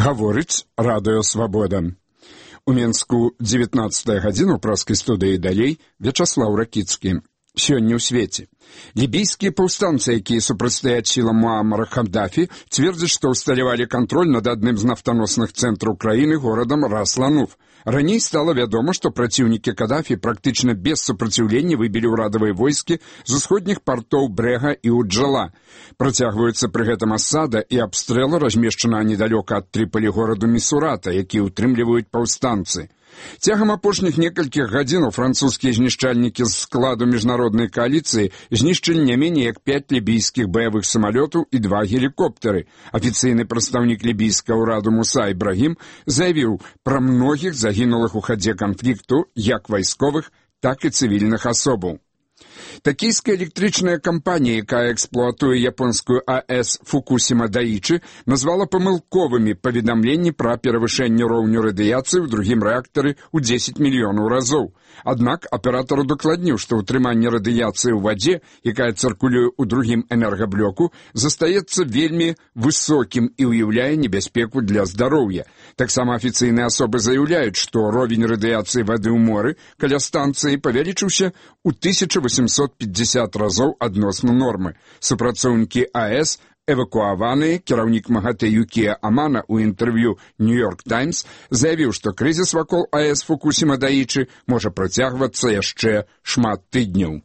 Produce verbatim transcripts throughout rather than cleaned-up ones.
Гаворыць радыё «Свабода». У Менску дзевятнаццатая гадзіна ў праскай студыі далей Вячаслаў Ракіцкі. Сёння ў свеце. Лібійскія паўстанцы, якія супрацьстаяць сілам Муаммара Каддафі, цвердзяць, што ўсталявалі кантроль над адным з нафтаносных цэнтраў краіны горадам Рас-Лануф. Раней стала вядома, што праціўнікі Каддафі практычна без супраціўлення выбілі ўрадавыя войскі з усходніх партоў Брэга і Уджала. Працягваюцца пры гэтым асада і абстрэлы, размешчана недалёка ад Трыполі гораду Місурата, які ўтрымліваюць паўстанцы. Цягам апошніх некалькіх гадзінаў французскія знішчальнікі з складу міжнароднай кааліцыі знішчылі не меней як пяць лібійскіх баявых самалётаў і два гелікоптары. Афіцыйны прадстаўнік лібійскага ўраду Муса Ібрагім заявіў пра многіх загінулых у хадзе канфлікту як вайсковых, так і цывільных асобаў. Такійская электрычная кампанія, якая эксплуатуе японскую АЭС Фукусіма Даічы, назвала памылковымі паведамленні пра перавышэнне роўню радыяцыі ў другім рэактары ў дзесяць мільёнаў разоў. Аднак аператар удакладніў, што ўтрыманне радыяцыі ў вадзе, якая цыркулюе ў другім энергаблоку, застаецца вельмі высокім і ўяўляе небяспеку для здароўя. Таксама афіцыйныя асобы заяўляюць, што ровень радыяцыі вады ў моры каля станцыі павялічыўся ў тысячу восемьсот пятьдесят разоў адносна нормы. Супрацоўнікі АЭС эвакуаваныя, кіраўнік МАГАТЭ Юкія Амана ў інтэрв'ю «Нью-Йорк Таймс» заявіў, што крызіс вакол АЭС Фукусіма Даічы можа працягвацца яшчэ шмат тыдняў.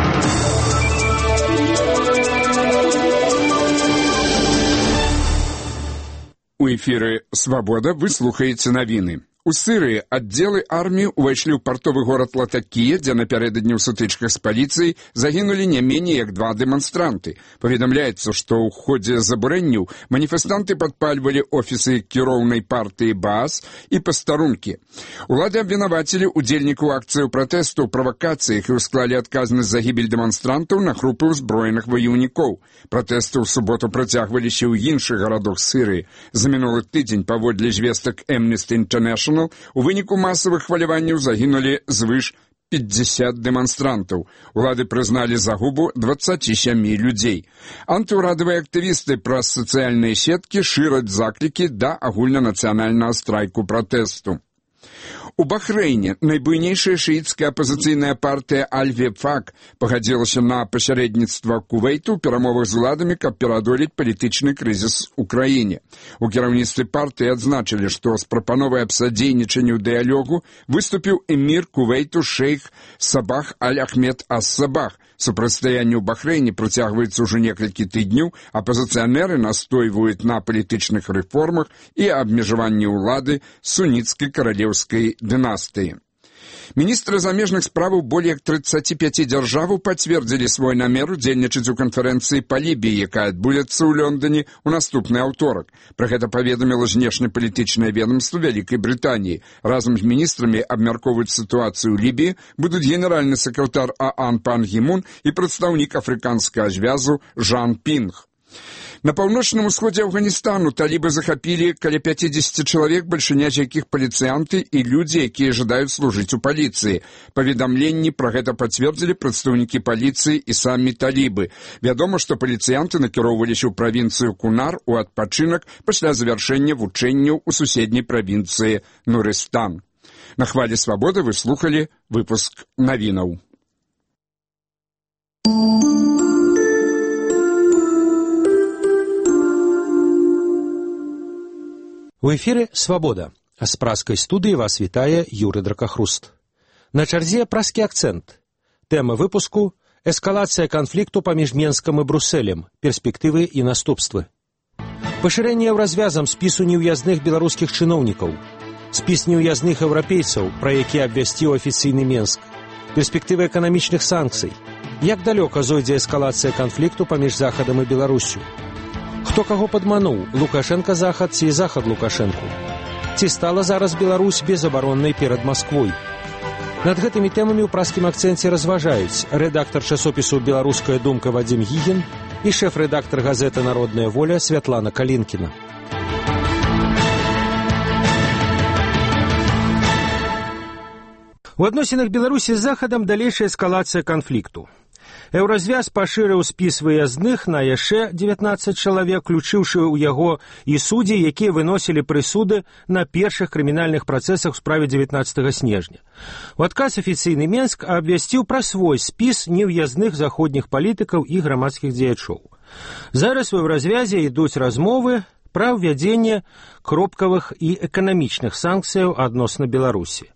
У эфіры «Свабода» вы слухаеце навіны. У Сырыі аддзелы арміі ўвайшлі ў партовы горад Латакія, дзе напярэдадні ў сутычках з паліцыяй загінулі не меней як два дэманстранты. Паведамляецца, што ў ходзе забурэнняў маніфестанты падпальвалі офісы кіроўнай партыі Баас і пастарункі. Улады абвінавацілі удзельнікаў акцыяў пратэсту ў правакацыях і ўсклалі адказнасць за гібель дэманстрантаў на групы ўзброеных ваяўнікоў. Пратэсты ў суботу працягваліся ў іншых гарадах Сырыі. За мінулы тыдзень, паводле звестак Amnesty International, у выніку масавых хваляванняў загінулі звыш пятьдесят дэманстрантаў. Улады прызналі загубу дваццаці сямі людзей. Антыўрадавыя актывісты праз сацыяльныя сеткі шыраць заклікі да агульнанацыянальнага страйку пратэсту. У Бахрэйне найбуйнейшая шыіцкая апазіцыйная партыя Аль-Вефак пагадзілася на пасярэдніцтва Кувейту ў перамовах з уладамі, каб пераадолець палітычны крызіс у краіне. У кіраўніцтве партыі адзначылі, што з прапановай аб садзейнічанні ў дыялогу выступіў эмір Кувейту шэйх Сабах Аль-Ахмед Ас-Сабах. Супрацьстаянне ў Бахрэйне працягваецца ўжо некалькі тыдняў, апазіцыянеры настойваюць на палітычных рэформах і абмежаванні ўлады суніцкай каралеўскай дынастыі. Міністры замежных справаў болей як трыццаці пяці дзяржаваў пацвердзілі свой намер удзельнічаць у канферэнцыі па Лібіі, якая адбудзецца ў Лондоне ў наступны аўторак. Пра гэта паведаміла знешнепалітычнае ведамства Вялікай Брытаніі. Разам з міністрамі абмяркоўваюць сітуацыю ў Лібіі будуць генеральны сакратар ААН Пан Гі Мун і прадстаўнік афрыканскага звязу Жан Пінг. На паўночным усходзе Афганістану талібы захапілі каля пяцідзесяці чалавек, бальшыня з якіх паліцыянты і людзі, якія жадаюць служыць у паліцыі. Паведамленні пра гэта пацвердзілі прадстаўнікі паліцыі і самі талібы. Вядома, што паліцыянты накіроўваліся ў правінцыю Кунар у адпачынак пасля завяршэння вучэнняў у суседняй правінцыі Нурыстан. На хвалі «Свабоды» вы слухалі выпуск навінаў. У эфіры «Свабода». А з праскай студыі вас вітае Юры Дракахруст. На чарзе праскі акцэнт. Тэма выпуску – эскалацыя канфлікту паміж Менскам і Брусэлем, перспектывы і наступствы. Пашырэнне развязам спісу неўязных беларускіх чыноўнікаў, спіс неўязных еўрапейцаў, пра які абвясціў афіцыйны Менск, перспектывы эканамічных санкцый, як далёка зойдзе эскалацыя канфлікту паміж Захадам і Беларуссю. Хто каго падмануў, Лукашенка Захад ці Захад Лукашэнку? Ці стала зараз Беларусь безабароннай перад Масквой? Над гэтымі тэмамі ў праскім акцэнце разважаюць рэдактар часопісу «Беларуская думка» Вадзім Гігін і шэф-рэдактар газеты «Народная воля» Святлана Калінкіна. У адносінах Беларусі з Захадам далейшая эскалацыя канфлікту. Еўразвяз пашырыў спіс выязных на яшчэ дзевятнаццаць чалавек, включыўшы ў яго і суддзі, якія выносілі прысуды на першых крымінальных працэсах у справе дзевятнаццатага снежня. У адказ афіцыйны Менск абвясціў пра свой спіс нев'язных заходніх палітыкаў і грамадскіх дзеячоў. Зараз у Еўразвязе ідуць размовы пра ўвядзенне кропкавых і эканамічных санкцыяў адносна Беларусі.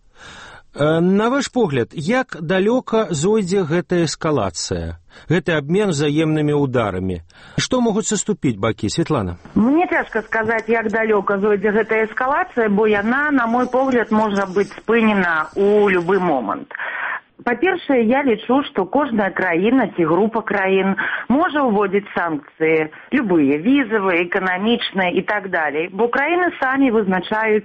На ваш погляд, як далёка зойдзе гэтая эскалацыя, гэты абмен взаемнымі ударамі? Што могуць саступіць бакі, Светлана? Мне цяжка сказаць, як далёка зойдзе гэтая эскалацыя, бо яна, на мой погляд, можа быць спынена ў любы момант. Па-першае, я лічу, што кожная краіна ці група краін можа ўводзіць санкцыі, любыя, візавыя, эканамічныя і так далей, бо краіны самі вызначаюць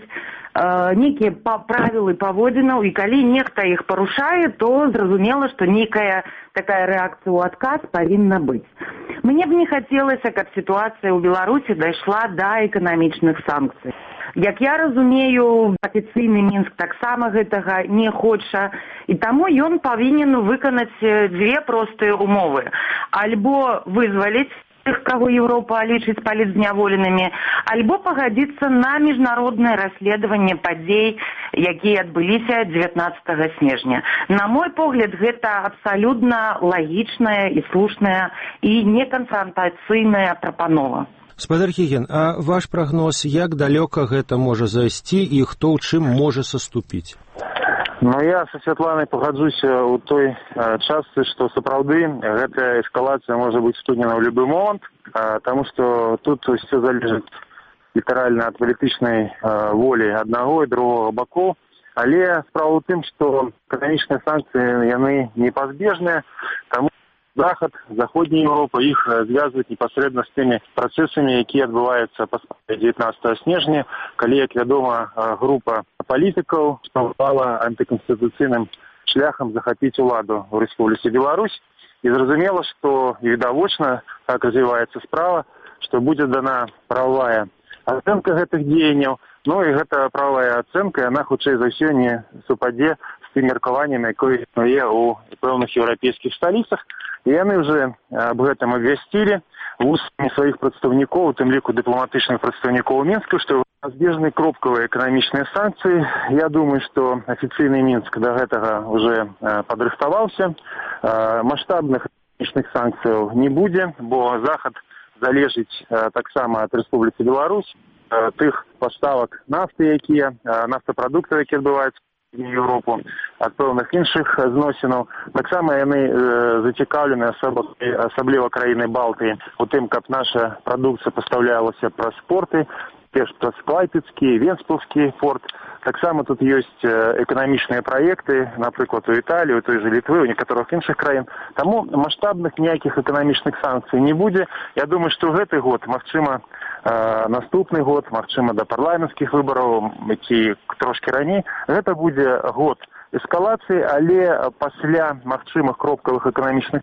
нейкія правілы паводзінаў, і калі нехта іх парушае, то зразумела, што нейкая такая рэакцыя ў адказ павінна быць. Мне б не хацелася, каб сітуацыя ў Беларусі дайшла да эканамічных санкцый. Як я разумею, афіцыйны Мінск таксама гэтага не хоча, і таму ён павінен выканаць дзве простыя умовы. Альбо вызваліць тых, каго Еўропа лічыць палітзняволенымі, альбо пагадзіцца на міжнароднае расследаванне падзей, якія адбыліся дзевятнаццатага снежня. На мой погляд, гэта абсалютна лагічная і слушная і неканфрантацыйная прапанова. Спадар Гіген, а ваш прагноз, як далёка гэта можа зайсці і хто ў чым можа саступіць? Ну, я со Святланай пагаджуся ў той э, частцы, што сапраўды гэтая эскалацыя можа быць студнена ў любы момант, э, таму што тут все залежыць літаральна ад палітычнай э, волі аднаго і другога бакоў, але справа ў тым, што эканамічныя санкцыі яны непазбежныя, таму Захад, Заходняя Европа, іх звязваюць непасрэдна з тымі працэсамі, якія адбываюцца пасля дзевятнаццатага снежня, калі, як вядома, група палітыкаў спрабавала антыканстытуцыйным шляхам захапіць уладу ў Рэспубліцы Беларусь. І зразумела, што і відавочна так развіваецца справа, што будзе дана прававая ацэнка гэтых дзеянняў. Ну і гэта прававая ацэнка, яна хутчэй за ўсё не супадзе з тым меркаваннем, якое існуе ў пэўных еўрапейскіх сталіцах. І яны ўжо аб гэтым абвясцілі вустамі сваіх прадстаўнікоў, у тым ліку дыпламатычных прадстаўнікоў Мінска, што збежны кропкавыя эканамічныя санкцыі. Я думаю, што афіцыйны Мінск да гэтага ўжо падрыхтаваўся. Маштабных эканамічных санкцыяў не будзе, бо Захад залежыць таксама ад Рэспубліцы Беларусь, тых паставак нафты, якія нафтапрадуктаў, якія адбываюцца в Еўропу, ад пэўных іншых зносінаў. Таксама яны э, зацікаўлены, асабліва краіны Балтыі, у тым, каб наша прадукцыя пастаўлялася праз порты, перш праз Клайпецкі, Венспілскі порт. Таксама тут ёсць эканамічныя праекты, напрыклад, у Італіі, у той же Літвы, у некаторых іншых краін. Таму маштабных ніякіх эканамічных санкцый не будзе. Я думаю, што гэты год, магчыма, наступны год, магчыма, да парламенцкіх выбараў, ці трошкі раней, гэта будзе год эскалацыі, але пасля магчымых кропкавых эканамічных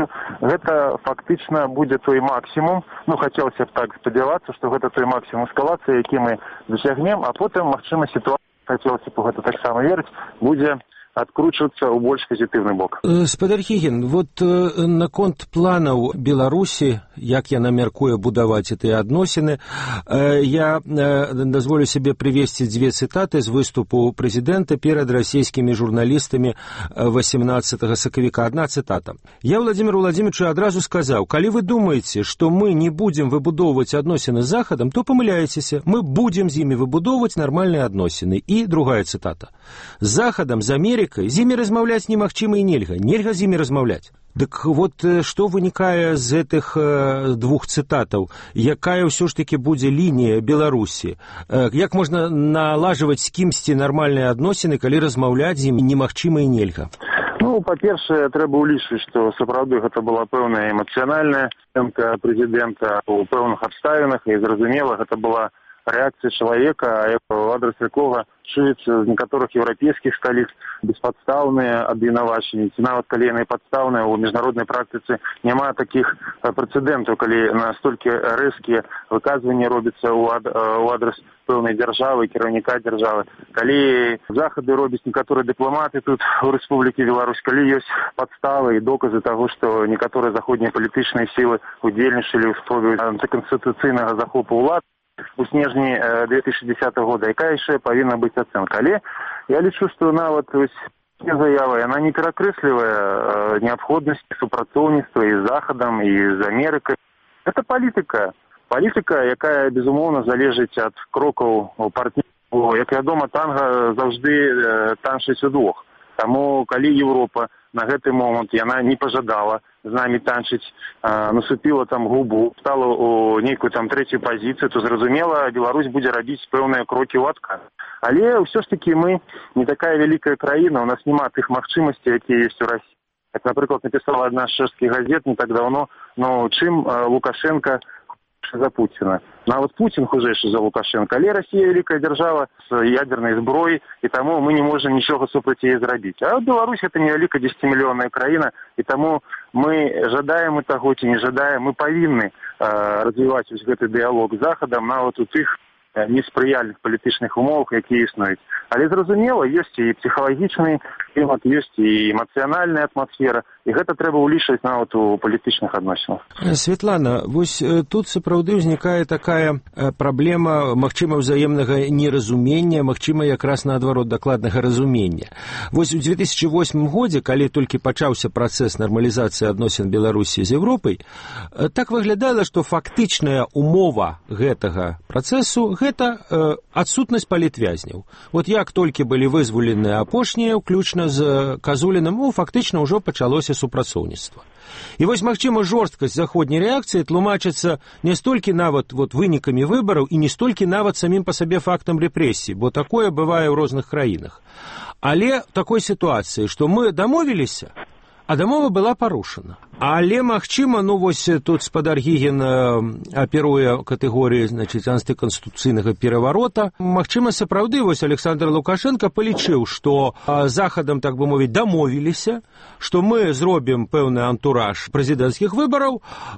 гэта фактычна будзе той максімум, ну, хацелася б так спадзявацца, што гэта той максімум эскалацыі, які мы дасягнем, а потым, магчыма, сітуацыя, хацелася б гэта таксама верыць, будзе адкручвацца ў больш пазітыўны бок. Спадар Гіген, вот наконт планаў Беларусі, як яна мяркуе будаваць гэтыя адносіны, я дазволю сябе прывесці дзве цытаты з выступу прэзідэнта перад расійскімі журналістамі васемнаццатага сакавіка. Адна цытата. Я Владимиру Владимировичу адразу сказаў: калі вы думаеце, што мы не будзем выбудоўваць адносіны з Захадам, то памыляецеся. Мы будзем з імі выбудоўваць нармальныя адносіны. І другая цытата. З Захадам, з Амерыкай, з імі размаўляць немагчыма і нельга. Нельга з імі размаўляць. Дык вот што вынікае з гэтых э, двух цытатаў? Якая ўсё ж такі будзе лінія Беларусі? Э, як можна налажваць з кімсьці нармальныя адносіны, калі размаўляць з імі немагчыма і нельга? Ну, па-першае, трэба ўлічваць, што сапраўды гэта была пэўная эмацыянальная ацэнка прэзідэнта ў пэўных абставінах, і зразумела, гэта была рэакцыя чалавека, у адрас якога чуецца з некаторых еўрапейскіх сталіц беспадстаўныя абвінавачанні. Ці нават калі яны падстаўныя, у міжнароднай практыцы няма такіх прэцэдэнтаў, калі настолькі рэзкія выказванні робяцца ў адрас пэўнай дзяржавы, кіраўніка дзяржавы. Калі захады робяць некаторыя дыпламаты тут у Рэспублікі Беларусь, калі ёсць падставы і доказы таго, што некаторыя заходнія палітычныя сілы удзельнічалі ў спробе антыканстытуцыйнага захопу ўлад у снежні две тысячи десятого года, якая яшчэ павінна быць ацэнка. Але я лічу, што нават вось заява, яна не перакрэслівае неабходнасць супрацоўніцтва і з Захадам, і з Амерыкай. Гэта палітыка. Палітыка, якая, безумоўна, залежыць ад крокаў партнёраў. Як вядома, танга заўжды танчыць удвох. Таму, калі Еўропа на гэты момант яна не пажадала з намі танчыць, наступіла там губу, стала у нейкую там трэцюю пазіцыю, то, зразумела, Беларусь будзе рабіць пэўныя крокі ў адказ. Але ўсё ж такі мы не такая вялікая краіна, у нас няма тых магчымасцей, якія ёсць у Расіі. Як, напрыклад, напісала адна з чэшскіх газет не так даўно, ну, чым Лукашенко за Пуціна. Нават Пуцін хужэйшы за Лукашенко. Але Расія вялікая дзяржава з ядернай зброяй, і таму мы не можам нічога супраць яе зрабіць. А Беларусь гэта невялікая дзесяцімільённая краіна, і таму мы жадаем і таго, ці не жадаем, мы павінны э, развіваць вось гэты дыялог з Захадам нават у тых неспрыяльных палітычных умовах, якія існуюць. Але, зразумела, ёсць і псіхалагічны клімат, ёсць і эмацыянальная атмасфера, і гэта трэба ўлічваць нават у палітычных адносінах. Светлана, вось тут сапраўды ўзнікае такая праблема, магчыма, ўзаемнага неразумення, магчыма, якраз наадварот дакладнага разумення. Вось у две тысячи восьмым годзе, калі толькі пачаўся працэс нармалізацыі адносін Беларусі з Еўропай, так выглядала, што фактычная умова гэтага працэсу гэта э, адсутнасць палітвязняў. Вот як толькі былі вызваленыя апошнія, уключна з Казулінам, ну, фактычна ўжо пачалося супрацоўніцтва. І вось, магчыма, жорсткасць заходняй рэакцыі тлумачыцца не столькі нават вот, вынікамі выбараў і не столькі нават самім па сабе фактам рэпрэсій, бо такое бывае ў розных краінах. Але такой сітуацыі, што мы дамовіліся, а дамова была парушана. Але, магчыма, ну вось тут спадар Гігін аперуе катэгорыі, значыць, антыканстытуцыйнага пераварота. Магчыма, сапраўды, вось Александр Лукашенко палічыў, што Захадам, так бы мовіць, дамовіліся, што мы зробім пэўны антураж прэзідэнцкіх выбараў,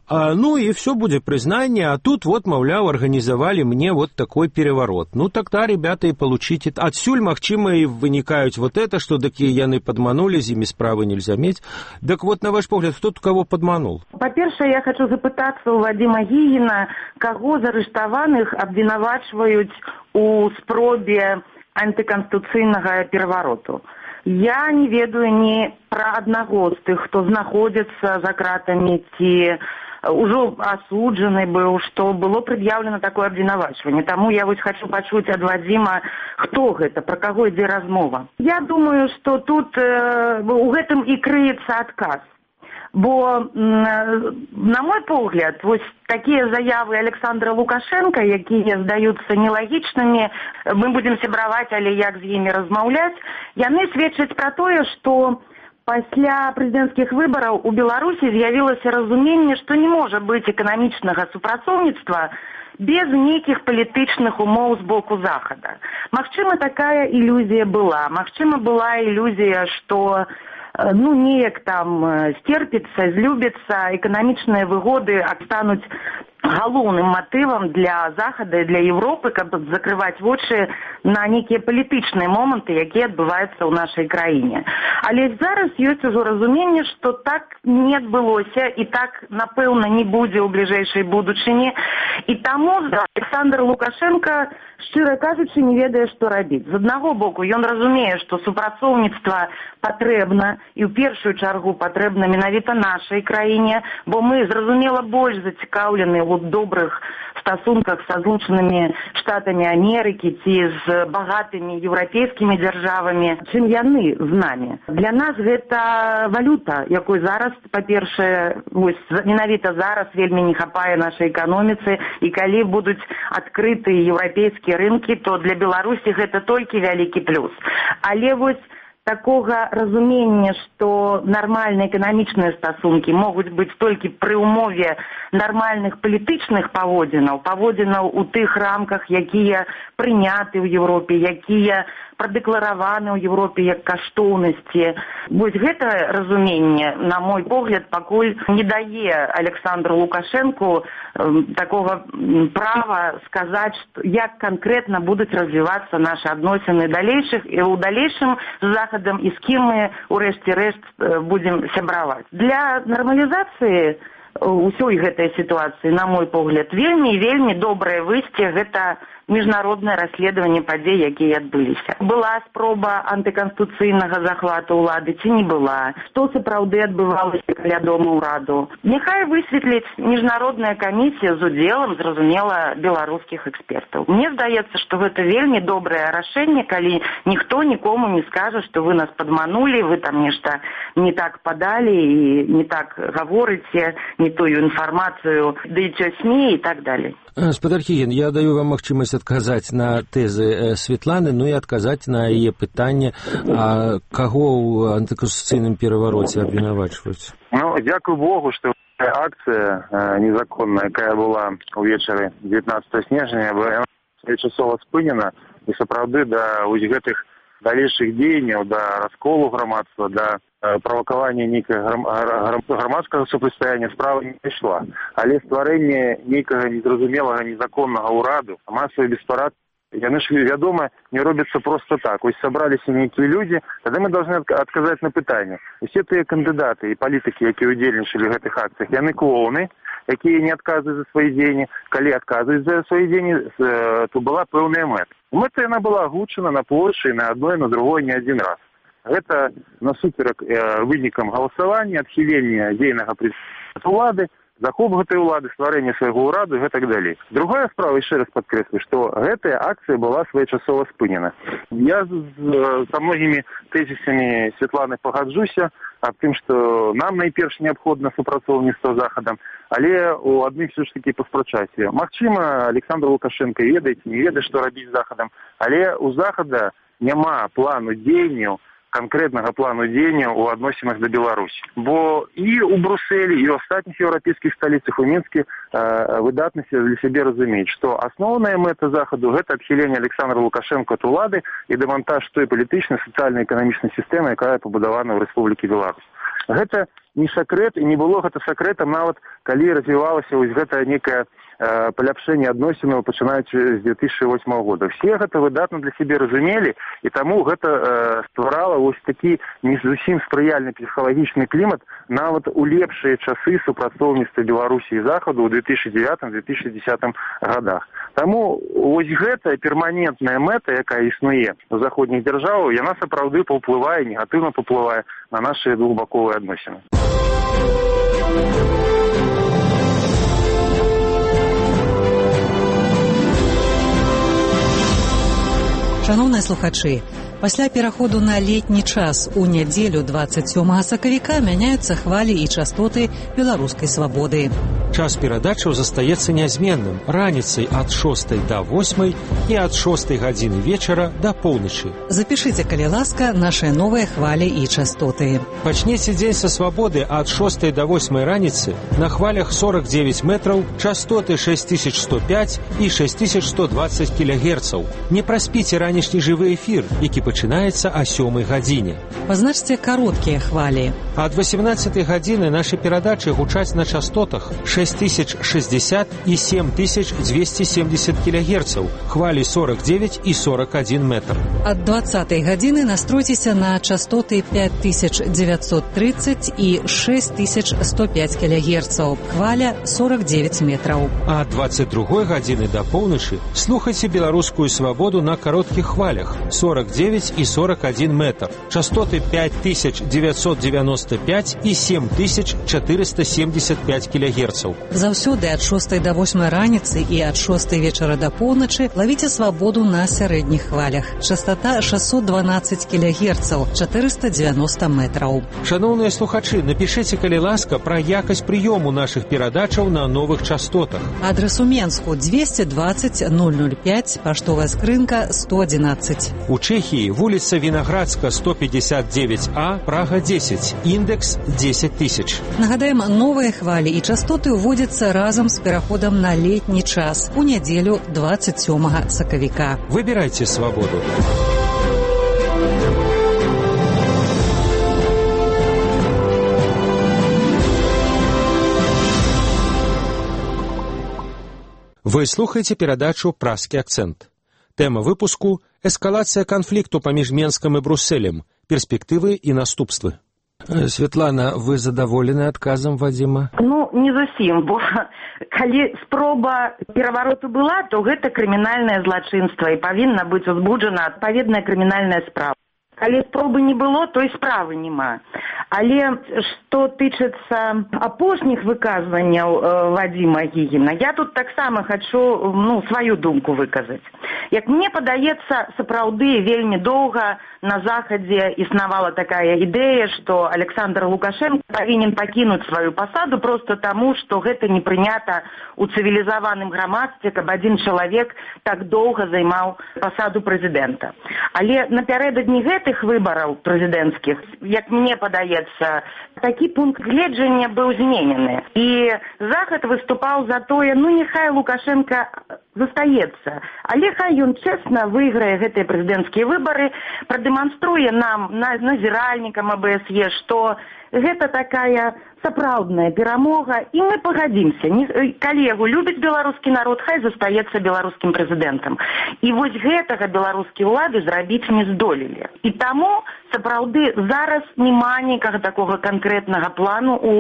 ну і все будзе прызнанне, а тут, вот, маўляў, арганізавалі мне вот такой переворот. Ну, так-то, ребята, и получите. Отсюль, магчыма, и вынікаюць вот это, что такие яны подманули, з імі справы нельзя мець. Так вот, на ваш погляд, хто тут кого подманул? Па-першае, я хочу запытацца у Вадима Гігіна, каго з арыштаваных абвінавачваюць у спробе антыканстытуцыйнага перавароту. Я не ведаю ні пра аднаго з тых, хто знаходзіцца за кратамі, ці ўжо асуджаны быў, што было прад'яўлена такое абвінавачванне. Таму я вось хочу пачуць ад Вадзіма, хто гэта, пра каго ідзе размова. Я думаю, што тут э, у гэтым і крыецца адказ. Бо, на мой погляд, вось такія заявы Александра Лукашенка, якія здаюцца нелагічнымі, мы будзем сябраваць, але як з імі размаўляць, яны сведчаць пра тое, што пасля прэзідэнцкіх выбараў у Беларусі з'явілася разуменне, што не можа быць эканамічнага супрацоўніцтва без нейкіх палітычных умоў з боку Захада. Магчыма, такая ілюзія была. Магчыма, была ілюзія, што ну, неяк там стерпіцца, злюбіцца, эканамічныя выгоды стануць галоўным матывам для Захада і для Европы, каб закрываць вочы на нейкія палітычныя моманты, якія адбываюцца ў нашай краіне. Але зараз ёсць ужо разуменне, што так не адбылося і так, напэўна, не будзе ў бліжэйшай будучыні. І таму Александр Лукашенко, шчыра кажучы, не ведае, што рабіць. З аднаго боку, ён разумее, што супрацоўніцтва патрэбна, і ў першую чаргу патрэбна менавіта нашай краіне, бо мы, зразумела, больш зацікаўлены ў добрых стасунках са злучанымі штатамі Амерыкі ці з багатымі еўрапейскімі дзяржавамі, чым яны з намі. Для нас гэта валюта, якой зараз, па-першае, вось менавіта зараз вельмі не хапае нашай эканоміцы, і калі будуць адкрыты еўрапейскія рынкі, то для Беларусі гэта толькі вялікі плюс. Але вось такога разумення, што нармальныя эканамічныя стасункі могуць быць толькі пры ўмове нармальных палітычных паводзінаў, паводзінаў у тых рамках, якія прыняты ў Еўропе, якія прадэклараваны ў Еўропе як каштоўнасці. Вось гэта разуменне, на мой погляд, пакуль не дае Александру Лукашэнку э, такога права сказаць, што, як канкрэтна будуць развівацца нашы адносіны далейшых і ў далейшым з Захадам і з кім мы ўрэшце рэшт будзем сябраваць. Для нармалізацыі ўсёй гэтай сітуацыі, на мой погляд, вельмі і вельмі добрае выйсце гэта міжнароднае расследаванне падзей, якія адбыліся. Была спроба антыканстытуцыйнага захвату ўлады ці не была? Што сапраўды адбывалася каля дома ўраду? Няхай высветліць міжнародная камісія з удзелам, зразумела, беларускіх экспертаў. Мне здаецца, што гэта вельмі добрае рашэнне, калі ніхто нікому не скажа, што вы нас падманулі, вы там нешта не так падалі і не так гаворыце, не тую інфармацыю даеце СМІ і так далей. Спадар Хіген, я даю вам магчымасць адказаць на тэзы Светланы, ну і адказаць на яе пытанне, а каго ў антыканстытуцыйным перавароце абвінавачваюць? Ну, дзякуй Богу, што акцыя э, незаконная, якая была ўвечары дзевятнаццатага снежня, была своечасова спынена, і сапраўды да вось гэтых далейшых дзеянняў, да расколу грамадства, да правакавання нейкага грамадскага супрацьстаяння справа не ішла. Але стварэнне нейкага незразумелага незаконнага ўраду, масавы беспарадкі, яны ж, вядома, не робяцца проста так. Вось сабраліся нейкія людзі, тады мы должны адказаць на пытанне. Усе тыя кандыдаты і палітыкі, якія ўдзельнічалі ў гэтых акцыях, яны клоуны, якія не адказваюць за свае дзеянні. Калі адказваюць за свае дзеянні, то была пэўная мэта. Мэта яна была агучана на плошчы на адной, на другой не адзін раз. Гэта насуперак э, вынікам галасавання, адхілення дзейнага прэзідэнта ўлады, захоп гэтай улады, стварэнне свайго ўраду і гэтак далей. Другая справа, яшчэ раз падкрэслю, што гэтая акцыя была своечасова спынена. Я з, з, са многімі тэзісамі Светланы пагаджуся аб тым, што нам найперш неабходна супрацоўніцтва з Захадам, але у адных все ж такі паспрачайце. Магчыма, Александр Лукашенко ведае, не ведае, што рабіць з Захадам, але у Захада няма плану дзеянняў, канкрэтнага плану дзеяння ў адносінах да Беларусі. Бо і ў Брусэлі, і ў астатніх еўрапейскіх сталіцах у Мінскі э, выдатна для сябе разумець, што асноўная мэта Захаду гэта адхіленне Александра Лукашенко ад улады і дэмантаж той палітычнай, сацыяльна-эканамічнай сістэмы, якая пабудавана ў Рэспублікі Беларусь. Гэта не сакрэт, і не было гэта сакрэтам нават, калі развівалася вось гэта некае э, паляпшэнне адносінаў, пачынаючы з две тысячы восьмага года. Все гэта выдатна для сябе разумелі, і таму гэта э, стварала вось такі не зусім спрыяльны псіхалагічны клімат нават у лепшыя часы супрацоўніцтва Беларусі і Захаду ў две тысячи девятым — две тысячи десятым годах. Таму вось гэтая перманентная мэта, якая існуе ў заходніх дзяржавах, яна сапраўды паўплывае, негатыўна паўплывае на нашыя двухбаковыя адносіны. Шановныя слухачы, пасля пераходу на летні час у нядзелю двадцать сёмага сакавіка мяняюцца хвалі і частоты беларускай свабоды. Час перадачаў застаецца нязменным раніцай ад шостай да восьмай і ад шостай гадзіны вечара да поўначы. Запішыце, калі ласка, нашыя новыя хвалі і частоты. Пачнеце дзень са свабоды ад шостай да восьмай раніцы на хвалях сорок девять метраў, частоты шесть тысяч сто пять і шесть тысяч сто двадцать кілогерцаў. Не праспіце ранішні жывы эфір, які пачынаецца о сёмай гадзіне. Пазначце кароткія хвалі. Ад восемнадцатай гадзіны нашы перадачы гучаць на частотах шесть тысяч шестьдесят и семь тысяч двести семьдесят килогерцев, хвали сорок девять и сорок один метр. От двадцатай гадзіны настройцеся на частоты пять тысяч девятьсот тридцать и шесть тысяч сто пять килогерцев, хваля сорок девять метров. А от двадцать другой гадзіны до полночи слухайте белорусскую свободу на коротких хвалях сорок девять и сорок один метр, частоты пять тысяч девятьсот девяносто девяносто пять и семь тысяч четыреста семьдесят пять килогерцаў. Заўсёды ад шостай да восьмай раніцы і ад шостай вечара да поўначы лавіце свабоду на сярэдніх хвалях. Частота шестьсот двенадцать килогерцаў, четыреста девяносто метраў. Шановныя слухачы, напишите, калі ласка, пра якасць прыёму нашых перадачаў на новых частотах. Адрес у Менску двести двадцать ноль ноль пять, паштовая скрынка сто одиннадцать. У Чэхіі вуліца Вінаградска сто пятьдесят девять А, Прага десять, індекс десять тысяч. Нагадаем, новыя хвалі і частоты ўводзяцца разам з пераходам на летні час у нядзелю двадцать сёмага сакавіка. Выбирайте свободу. Вы слухаеце перадачу «Праскі акцэнт». Тэма выпуску – эскалацыя канфлікту паміж Менскам і Брусселем, перспектывы і наступствы. Светлана, вы задаволены адказам Вадзіма? Ну, не зусім, бо калі спроба перавароту была, то гэта крымінальнае злачынства і павінна быць узбуджана адпаведная крымінальная справа. Калі спробы не было, то і справы няма. Але што тычыцца апошніх выказванняў э, Вадзіма Гігіна, я тут таксама хачу ну, сваю думку выказаць. Як мне падаецца, сапраўды вельмі доўга на Захадзе існавала такая ідэя, што Александр Лукашенко павінен пакінуць сваю пасаду проста таму, што гэта не прынята ў цывілізаваным грамадстве, каб адзін чалавек так доўга займаў пасаду прэзідэнта. Але напярэдадні гэтых выбараў прэзідэнцкіх, як мне падаецца, такі пункт гледжання быў зменены. І Захад выступаў за тое, ну няхай Лукашенко застаецца, але хай ён чэсна выйграе гэтыя прэзідэнцкія выбары, прадэманструе нам, назіральнікам А Бэ Эс Е, што гэта такая сапраўдная перамога, і мы пагадзімся. Калі яго любіць беларускі народ, хай застаецца беларускім прэзідэнтам. І вось гэтага беларускія ўлады зрабіць не здолелі. І таму, сапраўды, зараз няма нікага такога канкрэтнага плану у,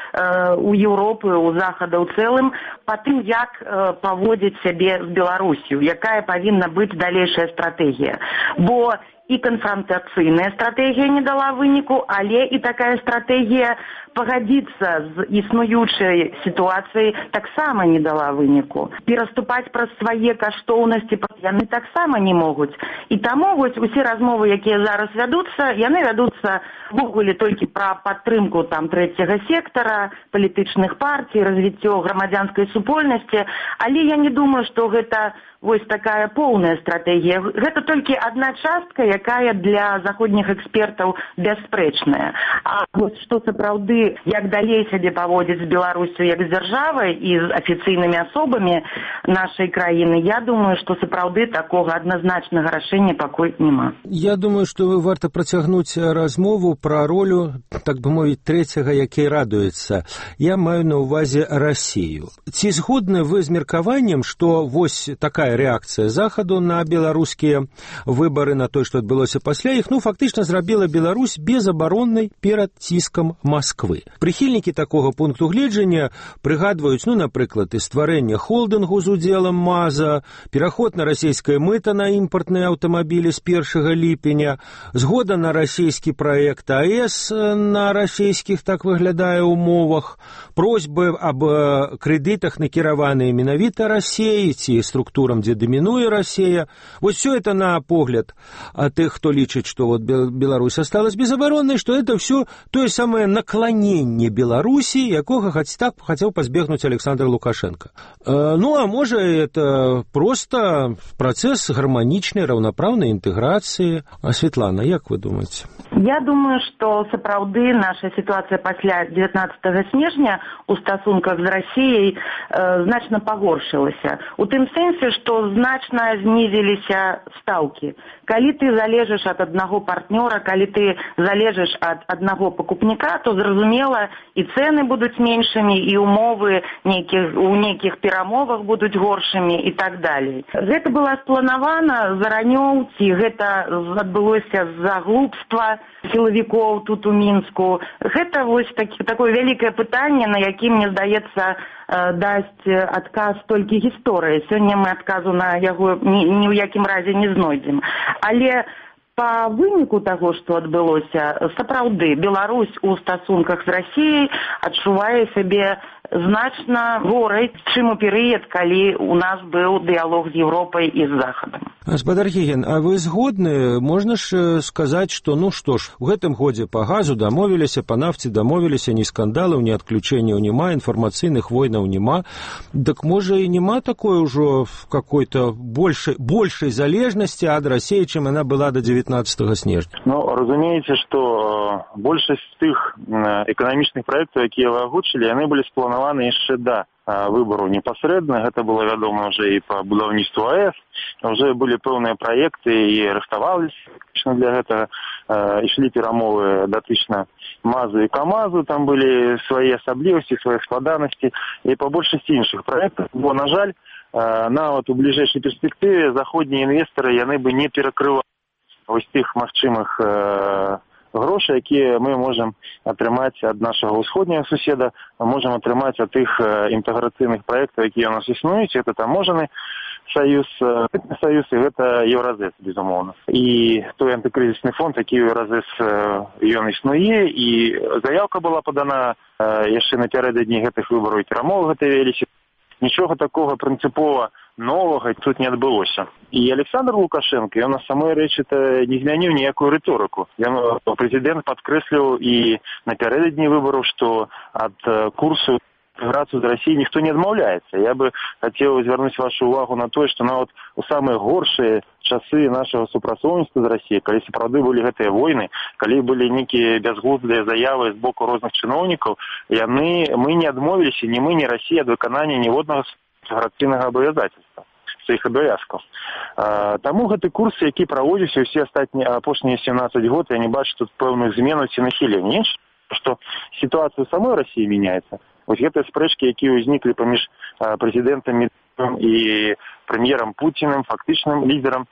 э, у Еўропы, у Захада ў цэлым, па тым, як э, паводзіць сябе з Беларусью, якая павінна быць далейшая стратэгія. Бо і канфронтацыйная стратэгія не дала выніку, але і такая стратэгія пагадзіцца з існуючай сітуацыяй таксама не дала выніку. Пераступаць праз свае каштоўнасці яны таксама не могуць. І таму вось усе размовы, якія зараз вядуцца, яны вядуцца ввогуле толькі пра падтрымку там трэцяга сектара, палітычных партій, развіццё грамадзянскай супольнасці, але я не думаю, што гэта вось такая поўная стратэгія. Гэта толькі адна частка, якая для заходніх экспертаў бясспрэчная. А вось што сапраўды, як далей сябе паводзіць з Беларусю як з дзяржавай і з афіцыйнымі асобамі нашай краіны, я думаю, што сапраўды такога адназначнага рашэння пакуль няма. Я думаю, што варта працягнуць размову пра ролю, так бы мовіць, трэцяга, які радуецца. Я маю на ўвазе Расію. Ці згодны вы з меркаваннем, што вось такая рэакцыя Захаду на беларускія выбары, на той, што адбылося пасля іх, ну, фактычна зрабіла Беларусь безабароннай перад ціскам Масквы. Прыхільнікі такога пункту гледжання прыгадваюць, ну, напрыклад, і стварэнне холдынгу з удзелам МАЗа, пераход на расійскае мыта на імпартныя аўтамабілі з першага ліпеня, згода на расійскі праект А Э С на расійскіх, так выглядае, умовах, просьбы аб крэдытах, накіраваныя менавіта Расіі ці структурам, дзе дамінуе Расія. Вось все это на погляд а тых, хто лічыць, што вот Беларусь осталась безабароннай, што это все тое самае накланенне Беларусі, якога хоць так хацеў пазбегнуць Александр Лукашенко. Э, ну, а можа, это просто працэс гарманічнай, раўнапраўнай інтэграцыі. А Светлана, як вы думаеце? Я думаю, што сапраўды наша сітуацыя пасля дзевятнаццатага снежня у стасунках з Расіяй э, значна пагоршылася. У тым сэнсе, што значна знізіліся стаўкі. Калі ты залежыш ад аднаго партнёра, калі ты залежыш ад аднаго пакупніка, то зразумела, і цэны будуць меншымі, і умовы нейкіх, у нейкіх перамовах будуць горшымі і так далей. Гэта было спланавана заранёў, ці гэта адбылося з-за глупства сілавікоў тут у Мінску. Гэта вось такі, такое вялікае пытанне, на якім, мне здаецца, дасць адказ толькі гісторыя. Сёння мы адказу на яго ні, ні ў якім разе не знойдзем. Але Па выніку таго, што адбылося, сапраўды Беларусь у стасунках з Расіяй адчувае сябе значна горай, чым у перыяд, калі у нас быў дыялог з Еўропай і з Захадам. Гаспадар Геген, а вы згодны? Можна ж сказаць, што ну што ж, у гэтым годзе па газу дамовіліся, па нафце дамовіліся, ні скандалаў, ні адключэнняў няма, інфармацыйных войнаў няма. Дык можа і няма такой ужо какой-то большай, большай залежнасці ад Расіі, чым яна была до девятнадцатого снежня? Ну, разумееце, што большасць тых эканамічных праектаў, якія вы агучылі, яны былі спланаваны яшчэ да выбору непасрэдна. Гэта было вядома ўжо і па будаўніцтву АЭС. Уже былі пэўныя праекты і рыхтаваліся для гэтага. Ішлі перамовы датычна МАЗу і КАМАЗу, там былі свае асаблівасці, свае складанасці і па большасці іншых праектаў. Бо, на жаль, нават у бліжэйшай перспектыве заходнія інвестары яны бы не перакрывалі вось тых магчымых грошай, якія мы можам атрымаць ад нашага ўсходняга суседа, можам атрымаць ад тых інтэграцыйных праектаў, якія у нас існуюць. Гэта таможаны саюз, саюз і гэта Еўразэс, безумоўна. І той антыкрызісны фонд, які ў Еўразэс ён існуе, і заявка была падана яшчэ напярэдадні гэтых выбараў, і перамовы гэта веліся. Нічога такога прынцыпова новага тут не адбылося. І Александр Лукашенко, ён на самой рэчы-то не змяніў ніякую рыторыку. Ён, прэзідэнт, падкрэсліў і напярэдадні выбараў, што ад курсу інтэграцыю з Расіяй ніхто не адмаўляецца. Я бы хацеў звярнуць вашу увагу на тое, што нават у самыя горшыя часы нашага супрацоўніцтва з Расіяй, калі сапраўды былі гэтыя войны, калі былі нейкія бязглуздыя заявы з боку розных чыноўнікаў, яны, мы не адмовіліся, ні мы, ні Расія ад выканання ніводнага інтэграцыйнага абавязацельства, сваіх абавязкаў. Таму гэты курс, які праводзіўся ўсе астатнія апошнія сямнаццаць год, я не бачу тут пэўных зменаў ці нахілення. Інш, што сітуацыя ў самой Расіі мяняецца. Вось гэтыя спрэчкі, якія ўзніклі паміж прэзідэнтам і прэм'ерам Пуціным, фактычным лідерам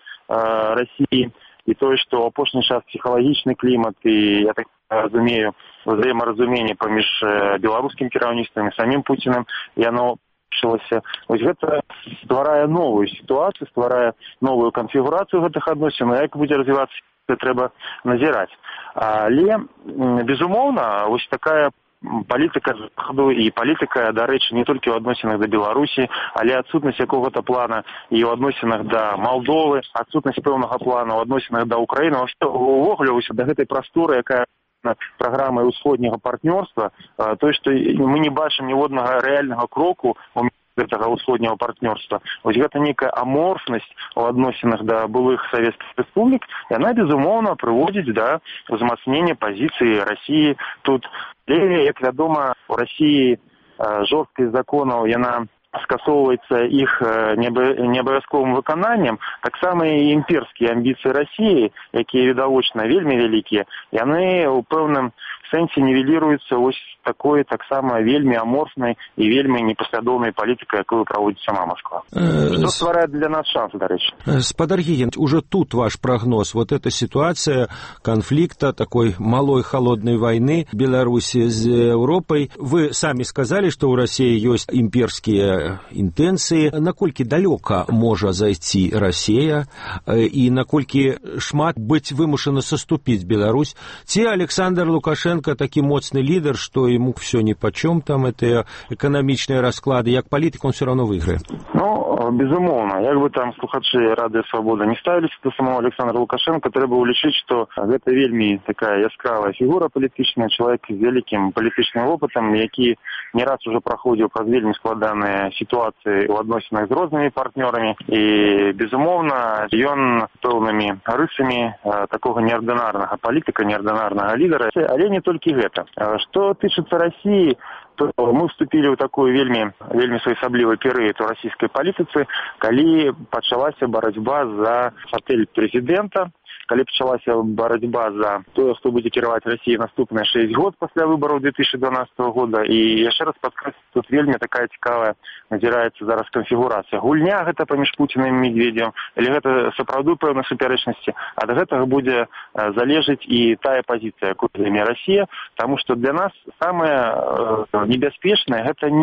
Расіі, і тое, што ў апошні час псіхалагічны клімат і, я так разумею, взаемаразуменне паміж беларускім кіраўніцтвам і самім Пуціным, яно пачалася. Вось гэта стварае новую сітуацыю, стварае новую канфігурацыю гэтых адносін, а як будзе развівацца, це трэба назіраць. Але, безумоўна, вось такая палітыка Захаду і палітыка, дарэчы, не толькі ў адносінах да Беларусі, але адсутнасць якога-то плана і ў адносінах да Малдовы, адсутнасць пэўнага плана ў адносінах да Украіны, увогуле да гэтай прасторы, якая праграмай усходняга партнёрства, то, што мы не бачым ніводнага рэальнага кроку у гэтага ўсходняга партнёрства. Вось гэта нейкая аморфнасць у адносінах да былых савецкіх рэспублік, яна, безумоўна, прыводзіць да ўзмацнення пазіцыі Расіі тут. Але, як вядома, у Расіі жорсткасць законаў, яна скасоўваецца іх неабавязковым выкананнем, таксама і імперскія амбіцыі Расіі, якія відавочна вельмі вялікія, яны ў пэўным сэнсе нівеліруюцца вось такой таксама вельмі аморфнай і вельмі непаслядоўнай палітыкай, якую праводзіць сама Москва. Што стварае для нас шанс, дарэчы. Гаспадар Геген, уже тут ваш прогноз, вот эта ситуация конфликта, такой малой холодной войны Беларуси с Европой. Вы сами сказали, что у России есть имперские интенции. Наколькі далёка можа зайти Россия и наколькі шмат быть вымушана соступить Беларусь? Те Александр Лукашенко таки моцный лидер, что ему все нипочем, там это экономичные расклады, як политик он все равно выиграет. Ну, безумоўна, як бы там слухачы Радыё Свабода не ставіліся до самого Александра Лукашенко, трэба улічыць, што гэта вельмі такая яскравая фігура палітычная, чалавек з вялікім палітычным опытам, які не раз уже праходзіў праз вельмі складаныя сітуацыі ў адносінах з рознымі партнёрамі, і, безумоўна, ён пэўнымі рысамі такога неардынарнага палітыка, неардынарнага лідера, але не толькі гэта. Што тычыцца Расіі, то мы вступілі ў такую вельмі, вельмі своеасаблівы перыяд у расійскай палітыцы, калі пачалася барацьба за фатэль прэзідэнта, калі пачалася барацьба за тое, хто будзе кіраваць Расіяй наступныя шэсць год пасля выбараў две тысячи дванадцатого года. І яшчэ раз падкрэслю, тут вельмі такая цікавая назіраецца зараз канфігурацыя. Гульня гэта паміж Пуцінам і Медведевым, але гэта сапраўды пэўнай супярэчнасці. Ад гэтага будзе залежыць і тая пазіцыя, якую займе Расія, таму што для нас самае небяспечнае гэта не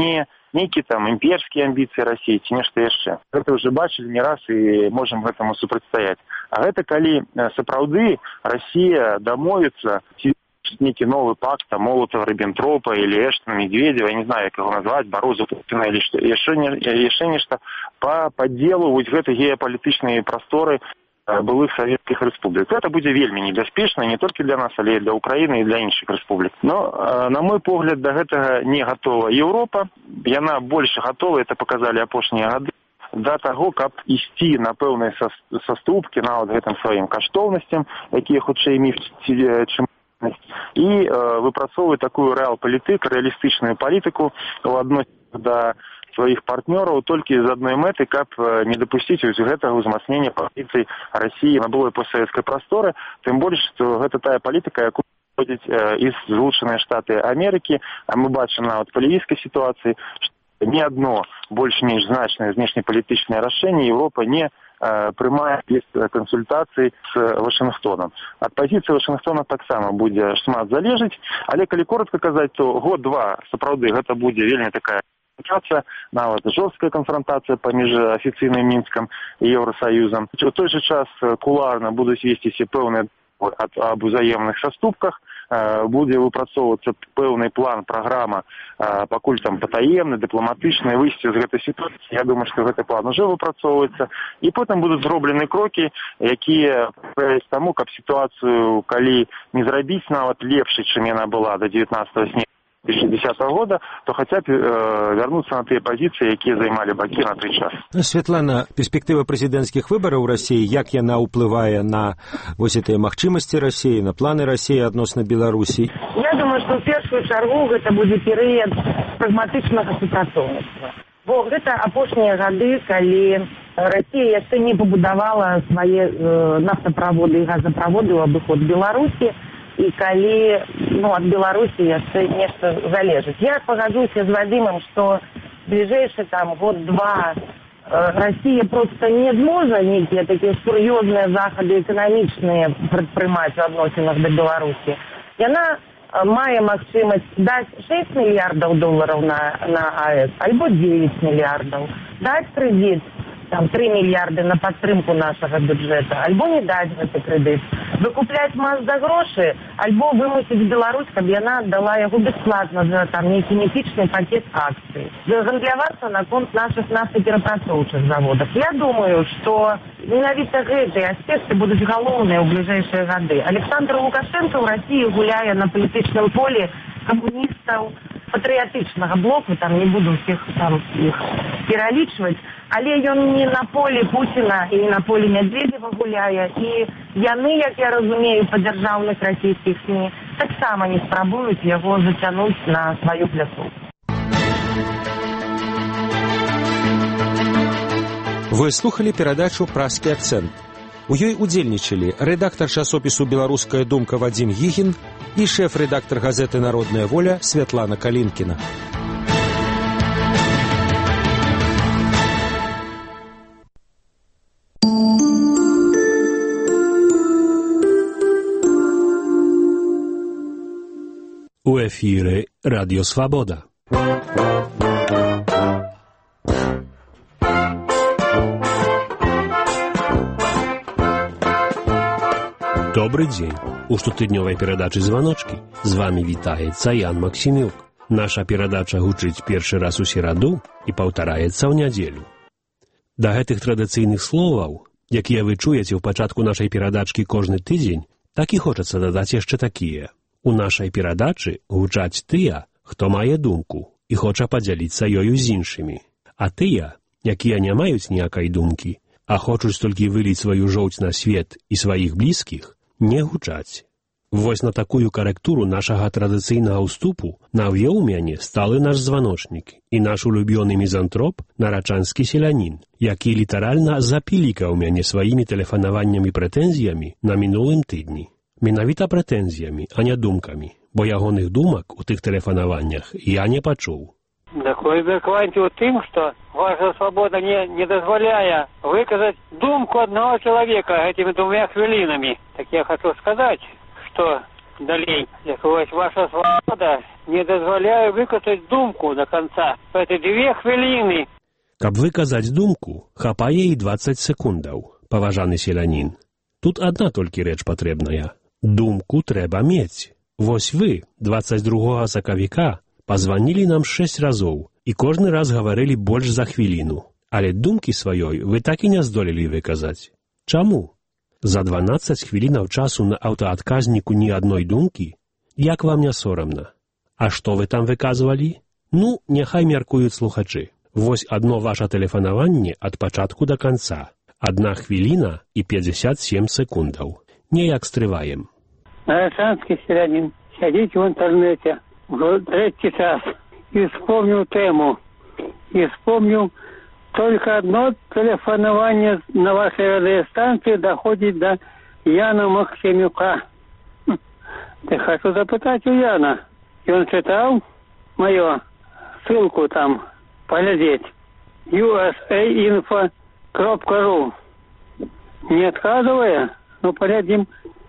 нейкія там імперскія амбіцыі Расіі ці нешта яшчэ. Гэта ўжо бачылі не раз і можам гэтаму супрацьстаяць. А гэта калі сапраўды Расія дамовіцца ці нейкі новы пакт там Молотова, Риббентропа или Эштона, Медведева, я не знаю, як яго назваць, Бароза, Путина или што, яшчэ не, яшчэ нешта па падзелу вось гэтай геапалітычнай прасторы былых савецкіх рэспублік. Гэта будзе вельмі небяспечна не толькі для нас, але і для Украіны і для іншых рэспублік. Но, на мой погляд, да гэтага не гатова Еўропа. Яна больш гатова, это показалі апошнія гады, да таго, каб ісці на пэўныя саступкі нават гэтым сваім каштоўнасцям, якія хутчэй міф, чым і э, выпрацоўваць такую рэал-палітыку, рэалістычную палітыку у адносінах да сваіх партнёраў толькі з адной мэты, каб э, не дапусціць ось гэтага ўзмацнення пазіцый Расіі на былой постсавецкай прасторы, тым больш, што гэта тая палітыка, якую входзіць э, і Злучаныя Штаты Амерыкі, а мы бачым нават па лівійскай сітуацыі, што ні адно больш-менш значнае знешнепалітычнае рашэнне Еўропа не прымае без кансультацый з Вашынгтонам. Ад пазіцыі Вашынгтона таксама будзе шмат залежыць, але калі коротка казаць, то год-два сапраўды гэта будзе вельмі такая канфронтацыя, нават жорсткая канфронтацыя паміж афіцыйным Мінскам і Еўрасаюзам. У той жа час кулуарна будуць весціся пэўныя об узаемных саступках, будзе выпрацоўвацца пэўны план, праграма, пакуль там патаемны, дыпламатычны, выйсці з гэтай сітуацыі. Я думаю, што гэты план уже выпрацоўваецца. І потым будуць зроблены крокі, якія правяць таму, каб сітуацыю, калі не зрабіць нават лепшай, чым яна была да дзевятнаццатага снежня две тысячи десятого года, то хотя бы э, вернуться на те позиции, якія займалі бакі на той час. Светлана, перспектыва прэзідэнцкіх выбараў у Расіі, як яна ўплывае на вось гэтыя магчымасці Расіі, на планы Расіі адносна Беларусі? Я думаю, што ў першую чаргу гэта будзе перыяд прагматычнага супрацоўніцтва. Бо гэта апошнія гады, калі Расія яшчэ не пабудавала свае э, нафтаправоды і газаправоды ў абыход Беларусі, і калі ну, ад Беларусі яшчэ нешта залежыць. Я пагаджуся з Вадзімам, што бліжэйшы там год-два э, Расія проста не зможа нейкія такія сур'ёзныя захады эканамічныя прадпрымаць у адносінах да Беларусі. Яна э, мае магчымасць даць шэсць мільярдаў долараў на, на АЭС, альбо дзевяць мільярдаў, даць крэдыт, там тры мільярды на падтрымку нашага бюджэта, альбо не даць гэты крэдыт, выкупляць маз за грошы, альбо вымусіць Беларусь, каб яна аддала яго бясплатна за там нейкі міфічны пакет акцый, гандлявацца наконт нашых нафтаперапрацоўчых заводах. Я думаю, што менавіта гэтыя аспекты будуць галоўныя ў бліжэйшыя гады. Александр Лукашенко ў Расіі гуляе на палітычным полі камуністаў патрыятычнага блоку, там не буду ўсіх там іх пералічваць, але ён не на полі Пуціна і не на полі Медведева гуляе, і яны, як я разумею, па дзяржаўных расійскіх СМІ таксама не спрабуюць яго зацянуць на сваю пляцоўку. Вы слухали перадачу «Празкі акцэнт». У ёй удзельнічалі рэдактар часопісу «Беларуская думка» Вадзім Гігін і шэф-рэдактар газеты «Народная воля» Святлана Калінкіна. У эфіры Радіо Свабода. Добрый дзень. У штотыднёвай перадачы «Званочкі» з вами вітаецца Ян Максімюк. Наша перадача гучыць першы раз у сераду і паўтараецца ў нядзелю. Да гэтых традыцыйных словаў, якія вы чуеце ў пачатку нашай перадачкі кожны тыдзень, так і хочацца дадаць яшчэ такія. У нашай перадачы гучаць тыя, хто мае думку і хоча падзяліцца ёю з іншымі. А тыя, якія не маюць ніякай думкі, а хочуць толькі выліць сваю жоўць на свет і сваіх блізкіх, не гучаць. Вось на такую карэктуру нашага традыцыйнага ўступу навёў мяне сталы наш званочнік і наш улюбёны мізантроп нарачанскі селянін, які літаральна запілікаў мяне сваімі тэлефанаваннямі прэтэнзіямі на мінулым тыдні. Менавіта прэтэнзіямі, а не думкамі, бо ягоных думак у тых тэлефанаваннях я не пачуў. Такое дакладзе ў тым, што ваша свабода не, не дазваляе выказаць думку аднаго чалавека гэтымі двумя хвілінамі. Так я хочу сказаць, што далей. Вось ваша свобода не дазваляе выказаць думку до конца. Это две хвіліны. Каб выказаць думку, хапае і дваццаць секундаў, паважаны селянін. Тут адна толькі рэч патрэбная. Думку трэба мець. Вось вы, дваццаць другога сакавіка, пазванілі нам шэсць разоў, і кожны раз гаварылі больш за хвіліну. Але думкі сваёй вы так і не здолелі выказаць. Чаму? За дванаццаць хвілінаў часу на аўтаадказніку ні адной думкі? Як вам не сорамна? А што вы там выказвалі? Ну, няхай мяркуюць слухачы. Вось адно ваша тэлефанаванне ад пачатку да канца. Адна хвіліна і пятьдесят семь секундаў. Неяк стрываем. Нарочанский селянин сядзіць в интернете уже третий час и вспомнил тему. И вспомнил только одно телефонование на вашей радиостанции доходит до Яна Максимюка. Я хочу запытать у Яна. И он читал мою ссылку там, поглядеть. ю эс эй инфо точка ру. Не отказывая, ну поглядим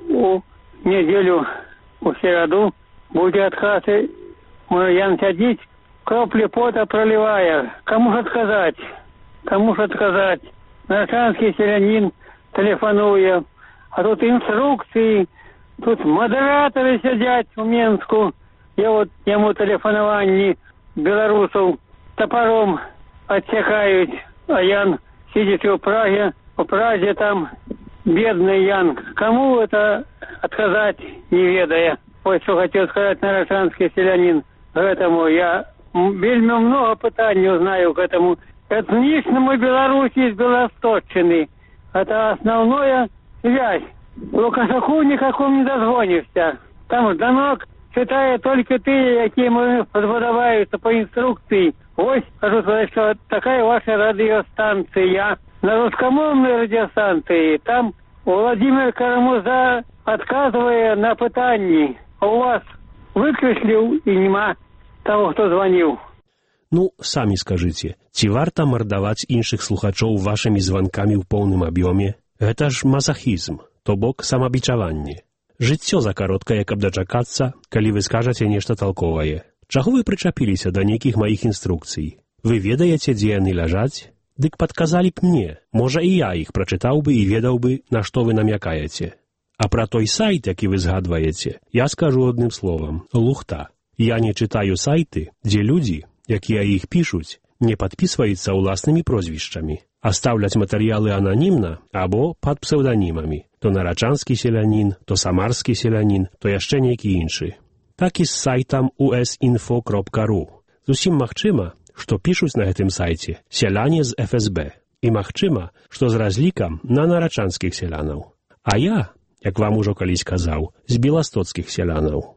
у неделю, у середу, будет отказы. Мой Ян сядить, капли пота проливая. Кому же отказать? Кому же отказать? Нарочанский селянин телефонуя. А тут инструкции, тут модераторы сидят в Минску. Я вот ему телефоновании белорусов топором отсекают. А Ян сидит в Праге, в Праге там бедный Ян. Кому это отказать, не ведая? Вот что хотел сказать нарочанский селянин. Этому я вельми много пытаний узнаю к этому этничному Беларуси из Белосточины. Это основная связь. Лукашаку никакому не дозвонишься. Там звонок читает только ты, какие подводоваются по инструкции. Вот, хочу сказать, что такая ваша радиостанция. На русскомовной радиостанции там Владимир Карамуза, отказывая на пытании, а у вас выключил и нема того, кто звонил. Ну, самі скажыце, ці варта мардаваць іншых слухачоў вашымі званкамі ў поўным аб'ёме? Гэта ж мазахізм, то бок самабічаванне. Жыццё за кароткае, каб дачакацца, калі вы скажаце нешта талковае. Чаго вы прычапіліся да нейкіх маіх інструкцый? Вы ведаеце, дзе яны ляжаць? Дык падказалі б мне, можа і я іх прачытаў бы і ведаў бы, на што вы намякаеце. А пра той сайт, які вы згадваеце, я скажу адным словам – лухта. Я не чытаю сайты, дзе людзі, якія іх пішуць, не падпісваюцца ўласнымі прозвішчамі, а стаўляць матэрыялы ананімна або пад псеўданімамі. То нарочанскі селянін, то самарскі селянін, то яшчэ нейкі іншы. Так і з сайтам ю эс інфо крапка ру. Зусім магчыма, што пішуць на гэтым сайце сяляне з эф эс бэ. І магчыма, што з разлікам на нарочанскіх селянаў. А я, як вам ужо калісь казаў, з беластоцкіх селянаў.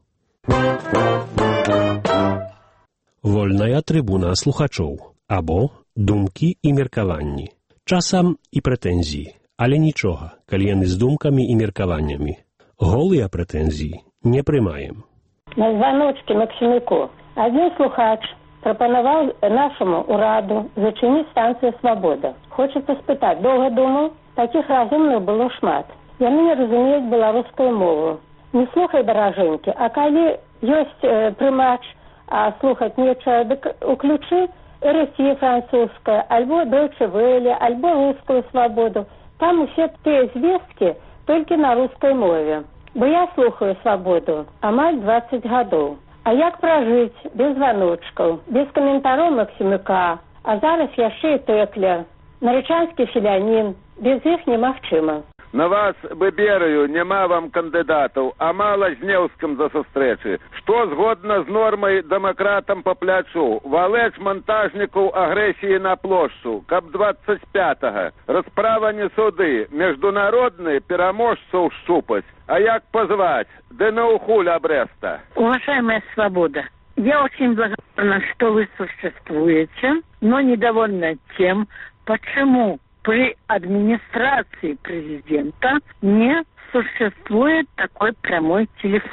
Вольная трыбуна слухачоў, або думкі і меркаванні. Часам і прэтэнзіі, але нічога, калі яны з думкамі і меркаваннямі. Голыя прэтэнзіі не прымаем. На званочке Максимюку один слухач прапанаваў нашаму ўраду зачыніць станцыю «Свабода». Хочацца спытаць, доўга думаў? Такіх разумных было шмат. Яны не разумеюць беларускую мову. Не слухай, даражэнькі, а калі ёсць э, прымач, а слухаць нечага, дык уключы эр эс е французская, альбо Deutsche Welle, альбо рускую «Свабоду». Там усе тыя звесткі толькі на рускай мове. Бо я слухаю «Свабоду» амаль дваццаць гадоў. А як пражыць без званочкаў, без каментароў Максимюка, а зараз яшчэ і Тэкля, нарочанскі селянін, без іх немагчыма. На вас Быберыю няма вам кандыдатаў, а мала Жнеўскім за сустрэчы. Што згодна з нормай дэмакратам па плячу? Валэч монтажнікаў агрэсіі на плошчу, каб двадцать пятага. Расправа не суды, международны пераможцаў шчупаць. А як позвать? Да на ухуль Бреста. Уважаемая «Свобода», я очень благодарна, что вы существуете, но недовольна тем, почему при администрации президента не существует такой прямой телефон.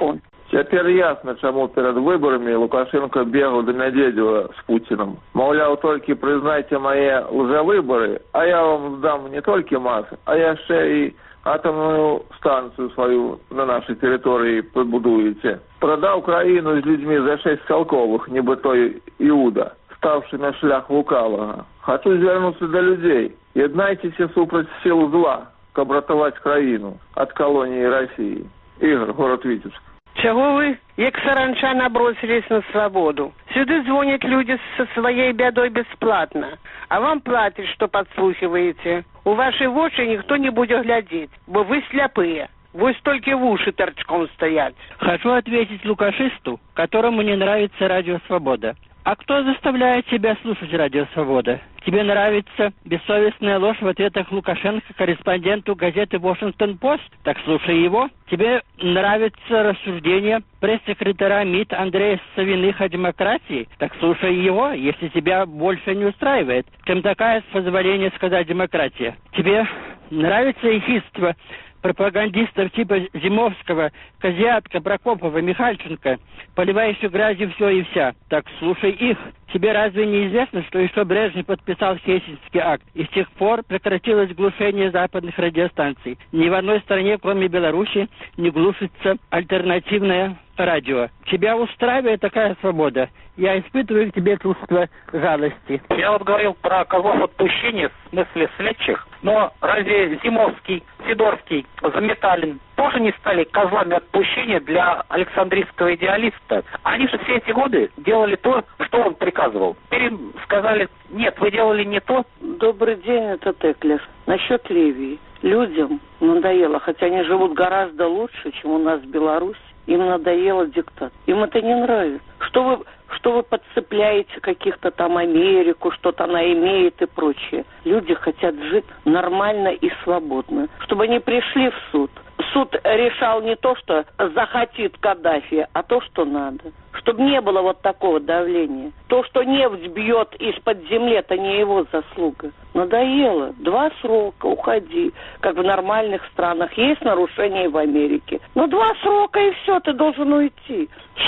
Цяпер ясна, чаму перад выбарамі Лукашенко бегаў да Мядзедзева з Пуціным. Маўляў, толькі прызнайце мае лжавыбары, а я вам здам не толькі МАЗ, а яшчэ і атомную станцию свою на нашей территории побудуете. Продал краіну з людьми за шесть целковых, нібы той Іуда, ставший на шлях лукавого. Хочу звернуться до людей. Єднайтеся супроть сил зла, каб ратовать країну от колонии России. Игорь, город Витебск. Чего вы, як саранча, набросились на свободу? Сюда звонят люди со своей бедой бесплатно, а вам платят, что подслухиваете. У вашей воши никто не будет глядеть, бо вы слепые. Вы столько в уши торчком стоять. Хочу ответить лукашисту, которому не нравится Радио Свобода. А кто заставляет тебя слушать Радио Свобода? Тебе нравится бессовестная ложь в ответах Лукашенко корреспонденту газеты «Вашингтон-Пост»? Так слушай его. Тебе нравится рассуждение пресс-секретаря МИД Андрея Савиных о демократии? Так слушай его, если тебя больше не устраивает, чем такая, с позволения сказать, демократия. Тебе нравится ехидство пропагандистов типа Зимовского, Козиатка, Прокопова, Михальченко, поливающих грязью все и вся? Так слушай их. Тебе разве не известно, что еще Брежнев подписал Хельсинский акт, и с тех пор прекратилось глушение западных радиостанций? Ни в одной стране, кроме Беларуси, не глушится альтернативное радио. Тебя устраивает такая свобода? Я испытываю к тебе чувство жалости. Я вот говорил про козлов отпущения, в смысле следчих, но разве Зимовский, Сидорский, Заметалин тоже не стали козлами отпущения для Александрийского идеалиста? Они же все эти годы делали то, что он приказывал. Теперь им сказали: нет, вы делали не то. Добрый день, это Теклер. Насчет Ливии. Людям надоело, хотя они живут гораздо лучше, чем у нас в Беларуси. Им надоело диктат. Им это не нравится. Что вы, что вы подцепляете каких-то там Америку, что-то она имеет и прочее. Люди хотят жить нормально и свободно. Чтобы они пришли в суд. Суд решал не то, что захотит Каддафи, а то, что надо. Чтобы не было вот такого давления. То, что нефть бьет из-под земли, это не его заслуга. Надоело. Два срока, уходи. Как в нормальных странах. Есть нарушения и в Америке. Но два срока и все, ты должен уйти.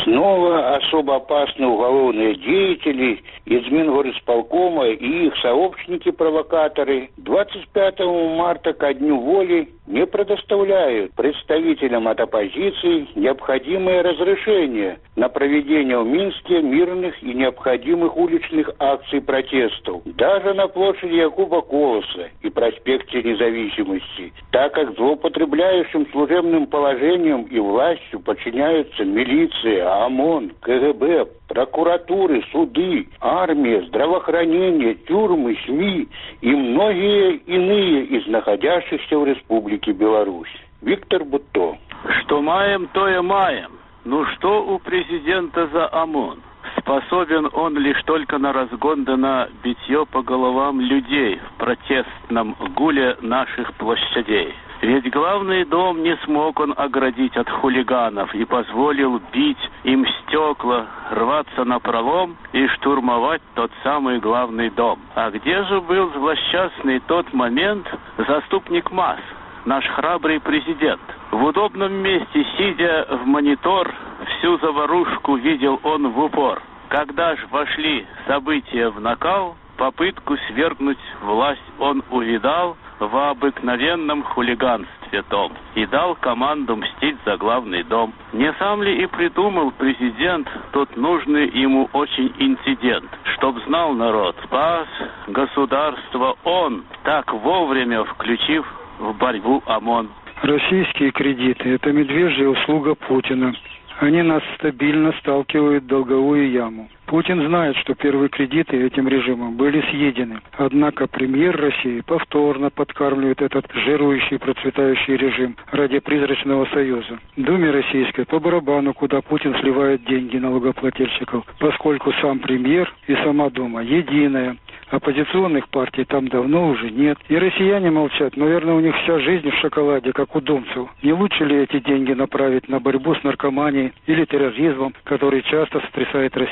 Снова особо опасные уголовные деятели из Мингорисполкома и их сообщники-провокаторы двадцать пятого марта ко Дню воли не предоставляют представителям от оппозиции необходимое разрешение на проведение в Минске мирных и необходимых уличных акций протестов. Даже на площади Якуба Колоса и проспекте Независимости, так как злоупотребляющим служебным положением и властью подчиняются милиция, ОМОН, КГБ, прокуратуры, суды, армия, здравоохранение, тюрьмы, СМИ и многие иные из находящихся в Республике Беларусь. Виктор Бутто. Что маем, то и маем. Ну что у президента за ОМОН? Способен он лишь только на разгон да на битье по головам людей в протестном гуле наших площадей. Ведь главный дом не смог он оградить от хулиганов и позволил бить им стекла, рваться напролом и штурмовать тот самый главный дом. А где же был злосчастный тот момент заступник МАЗ, наш храбрый президент? В удобном месте, сидя в монитор, всю заварушку видел он в упор. Когда ж вошли события в накал, попытку свергнуть власть он увидал в обыкновенном хулиганстве том и дал команду мстить за главный дом. Не сам ли и придумал президент тот нужный ему очень инцидент, чтоб знал народ, спас государство он, так вовремя включив в борьбу ОМОН. Российские кредиты – это медвежья услуга Путина. Они нас стабильно сталкивают в долговую яму. Путин знает, что первые кредиты этим режимом были съедены. Однако премьер России повторно подкармливает этот жирующий процветающий режим ради призрачного союза. Думе российской по барабану, куда Путин сливает деньги налогоплательщиков, поскольку сам премьер и сама Дума единая. Оппозиционных партий там давно уже нет. И россияне молчат. Наверное, у них вся жизнь в шоколаде, как у думцев. Не лучше ли эти деньги направить на борьбу с наркоманией или терроризмом, который часто сотрясает Россию?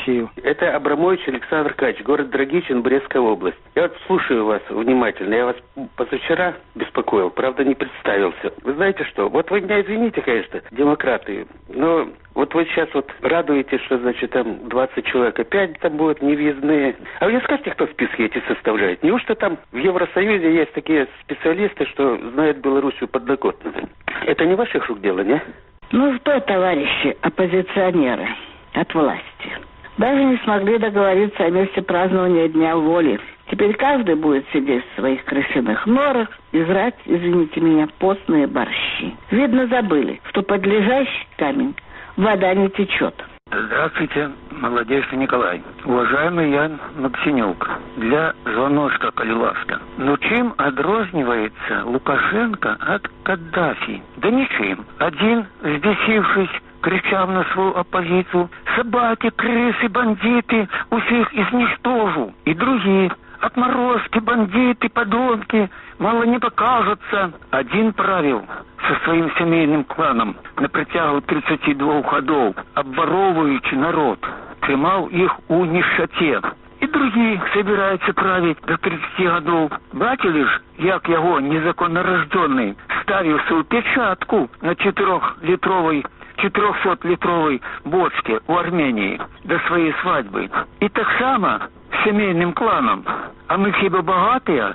Это Абрамович Александр Аркадьевич, город Драгичин, Брестская область. Я вот слушаю вас внимательно. Я вас позавчера беспокоил, правда, не представился. Вы знаете что? Вот вы меня извините, конечно, демократы, но вот вы сейчас вот радуете, что, значит, там двадцать человек опять там будут невъездные. А вы не скажете, кто списки эти составляет? Неужто там в Евросоюзе есть такие специалисты, что знают Белоруссию подноготно? Это не ваших рук дело, не? Ну что, товарищи оппозиционеры от власти, даже не смогли договориться о месте празднования Дня воли. Теперь каждый будет сидеть в своих крысиных норах и жрать, извините меня, постные борщи. Видно, забыли, что под лежащий камень вода не течет. Здравствуйте, молодейший Николай. Уважаемый Ян Максимюк, для звоночка Калилавска. Ну чем отрознивается Лукашенко от Каддафи? Да ничем. Один, взбесившись, кричал на свою оппозицию: собаки, крысы, бандиты, усіх изничтожу. И другие: отморозки, бандиты, подонки, мало не покажутся. Один правил со своим семейным кланом на протягу тридцати двух годов, обворовываючи народ, тримал их у нищоте. И другие собираются править до тридцати годов. Бачили ж, як его незаконнорожденный ставил свою печатку на четырехлитровой четырехсотлитровой бочке у Армении до своей свадьбы. И так само с семейным кланом. А мы хіба богатые?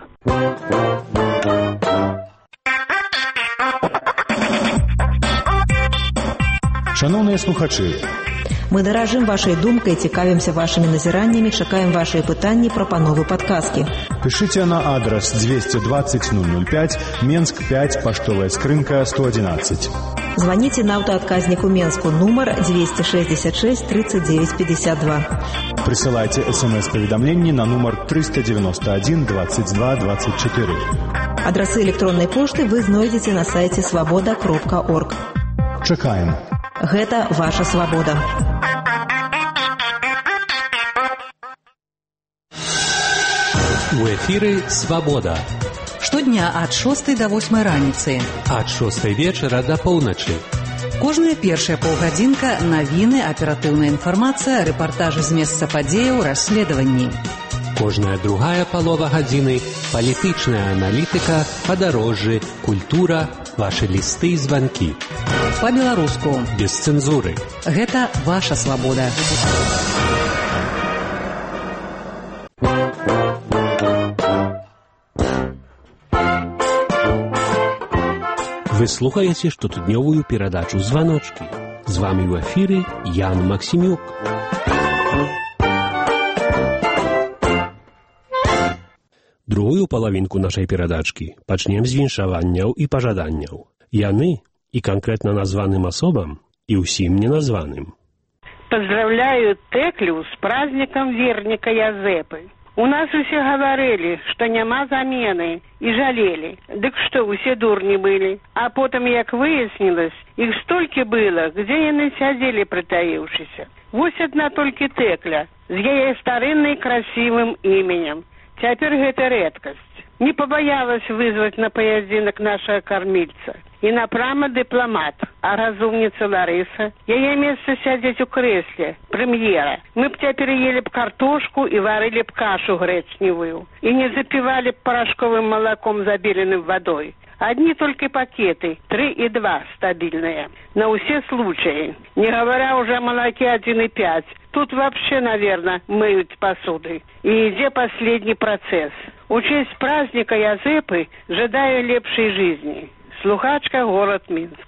Шановні слухачі, мы даражым вашай думкай, цікавімся вашымі назіраннямі, чакаем вашыя пытанні, прапановы, падказкі. Пишите на адрес двести двадцать ноль ноль пять, Менск пять, поштовая скрынка сто одиннадцать. Звоните на автоотказнику Менску, номер двести шестьдесят шесть тридцать девять пятьдесят два. Присылайте смс-поведомление на номер триста девяносто один двадцать два двадцать четыре. Адрасы электронной пошты вы знойдзеце на сайте свобода кропка орг. Чакаем. Гэта ваша свабода. У эфіры «Свабода». Штодня ад шостай да восьмай раніцы. Ад шостай вечара да поўначы. Кожная першая паўгадзінка – навіны, аператыўная інфармацыя, рэпартажы з месца падзеяў, расследаванні. Кожная другая палова гадзіны – палітычная аналітыка, падарожжы, культура, вашы лісты і званкі. Па-беларуску. Без цэнзуры. Гэта ваша свабода. Вы слухаеце штотыднёвую перадачу «Званочки». З вами ў эфіры Ян Максимюк. Другую палавінку нашай перадачкі пачнем з віншаванняў і пажаданняў. Яны і канкрэтна названым асобам, і ўсім неназваным. Поздравляю Теклю с праздником верника Язепы. У нас усе говорили, что няма замены, и жалели. Дык что, усе дурни были. А потом, як выяснилось, их столько было, где яны сядели притаившися. Вось одна только Текля, с яе старинной красивым именем. Теперь это редкость. Не побоялась вызвать на поединок нашего кормильца. И напрямо дипломат, а разумница Лариса. Яе место сядеть у кресле, премьера. Мы б теперь ели б картошку и варили б кашу гречневую. И не запивали б порошковым молоком, забеленным водой. Одни только пакеты, три и два стабильные. На все случаи. Не говоря уже о молоке один и пять. Тут вообще, наверное, мыют посуды. И иде последний процесс. У честь праздника Язепы жадаю лепшей жизни. Слухачка, город Минск.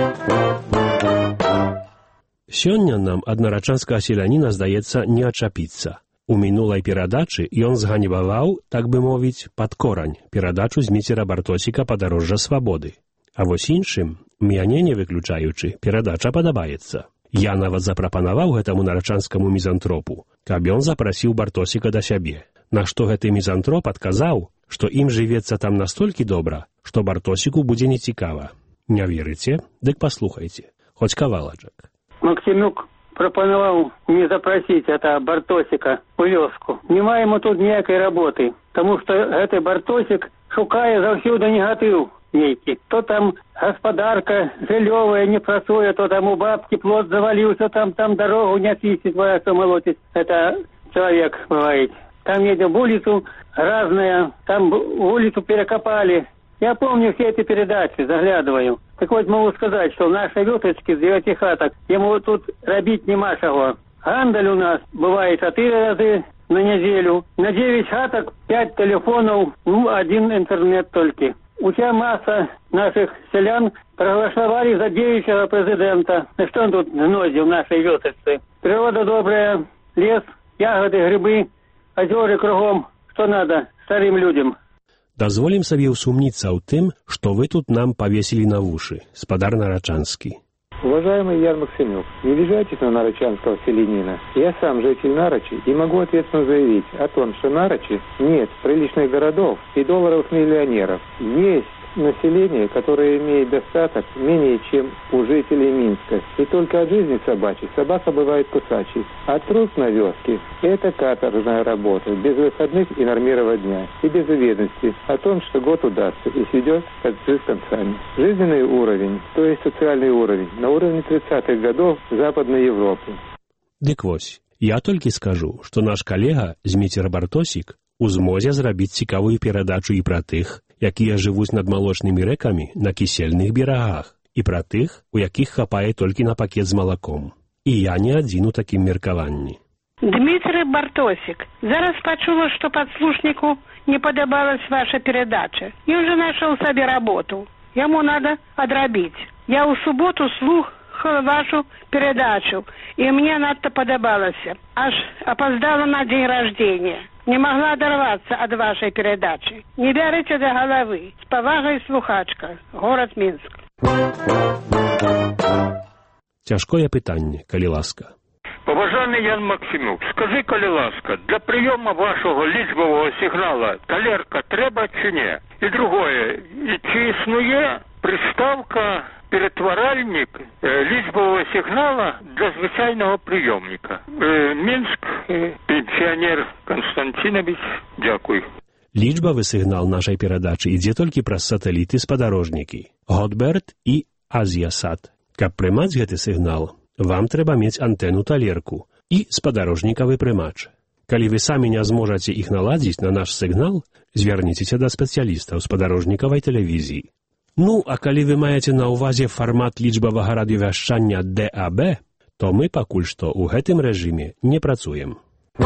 Сёння нам ад нарачанскага селяніна, здаецца, не ачапіцца. У мінулай перадачы ён зганьбаваў, так бы мовіць, пад корань перадачу зміцера Бартосіка «Падарожжа свабоды». А вось іншым, мяне не выключаючы, перадача падабаецца. Я нават запрапанаваў гэтаму нарачанскаму мізантропу, каб ён запрасіў Бартосіка да сябе. На што гэты мізантроп адказаў, што ім жывецца там настолькі добра, што Бартосіку будзе нецікава. Не верыце? Дык паслухайце. Хоць кавалачак. Максимюк пропонував не запросить это Бартосика у вёску. Нема ему тут ніякай работы, тому что гэты Бартосик шукае заўсёды негатыў нейкі. То там гаспадарка жыллёвая не працуе, то там у бабки плот завалился, там там дорогу не чистит, вояка молотит. Это человек бывает. Там едем в улицу разная, там улицу перекопали. Я помню все эти передачи, заглядываю. Так вот могу сказать, что в нашей вёточке с девяти хаток ему тут робить нема чего. Гандаль у нас бывает четыре разы на неделю. На девять хаток пять телефонов, ну, один интернет только. Уся масса наших селян проголосовали за действующего президента. Ну что он тут гнозит в нашей вёточке? Природа добрая, лес, ягоды, грибы, озера кругом. Что надо старым людям? Дазволім сабе усумніцца ў тым, што вы тут нам повесили на уши, спадар Нарочанский. Уважаемый Ян Максимюк, не обижайтесь на нарочанского селянина. Я сам житель Нарочи и могу ответственно заявить о том, что Нарочи нет приличных городов и долларовых миллионеров. Есть население, которое имеет достаток менее, чем у жителей Минска. И только от жизни собачьей собака бывает кусачей. А труд на вёске – это каторжная работа, без выходных и нормированного дня, и без уверенности о том, что год удастся и сведет концы с концами. Жизненный уровень, то есть социальный уровень, на уровне тридцатых годов Западной Европы. Дык вось, я толькі скажу, што наш калега Зміцер Бартосік у змозе зрабіць цікавую перадачу і пра тых, якія жывуць над малочнымі рэкамі на кісельных берагах, і пра тых, у якіх хапае толькі на пакет з малаком. І я не адзін у такім меркаванні. Дмитрий Бартосик, зараз почула, что подслушнику не подобалась ваша передача. И уже нашел себе работу. Ему надо одробить. Я у субботу слухала вашу передачу, и мне надто подобалось. Аж опоздала на день рождения. Не могла оторваться от вашей передачи. Не берите до головы. С повагой, слухачка. Город Минск. Цяжкое пытанне, калі ласка. Поважаний Ян Максимюк, скажи, коли ласка, для прийому вашого лічбового сигнала талерка треба чи ні? І другое, чи існує приставка перетворальник е, лічбового сигнала для звичайного прийомника? Е, Мінськ, е, пенсіонер Константинович, дякую. Лічбавы сігнал нашай перадачы ідзе толькі праз сатэліты спадарожнікі Готберт і Азіасат. Каб прымаць гэты сігнал, вам трэба мець антэну талерку і спадарожнікавы прымач. Калі вы самі не зможаце іх наладзіць на наш сігнал, звярніцеся да спецыялістаў спадарожнікавай тэлевізіі. Ну, а калі вы маеце на ўвазе фармат лічбавага радыёвяшчання ди эй би, то мы пакуль што ў гэтым рэжыме не працуем.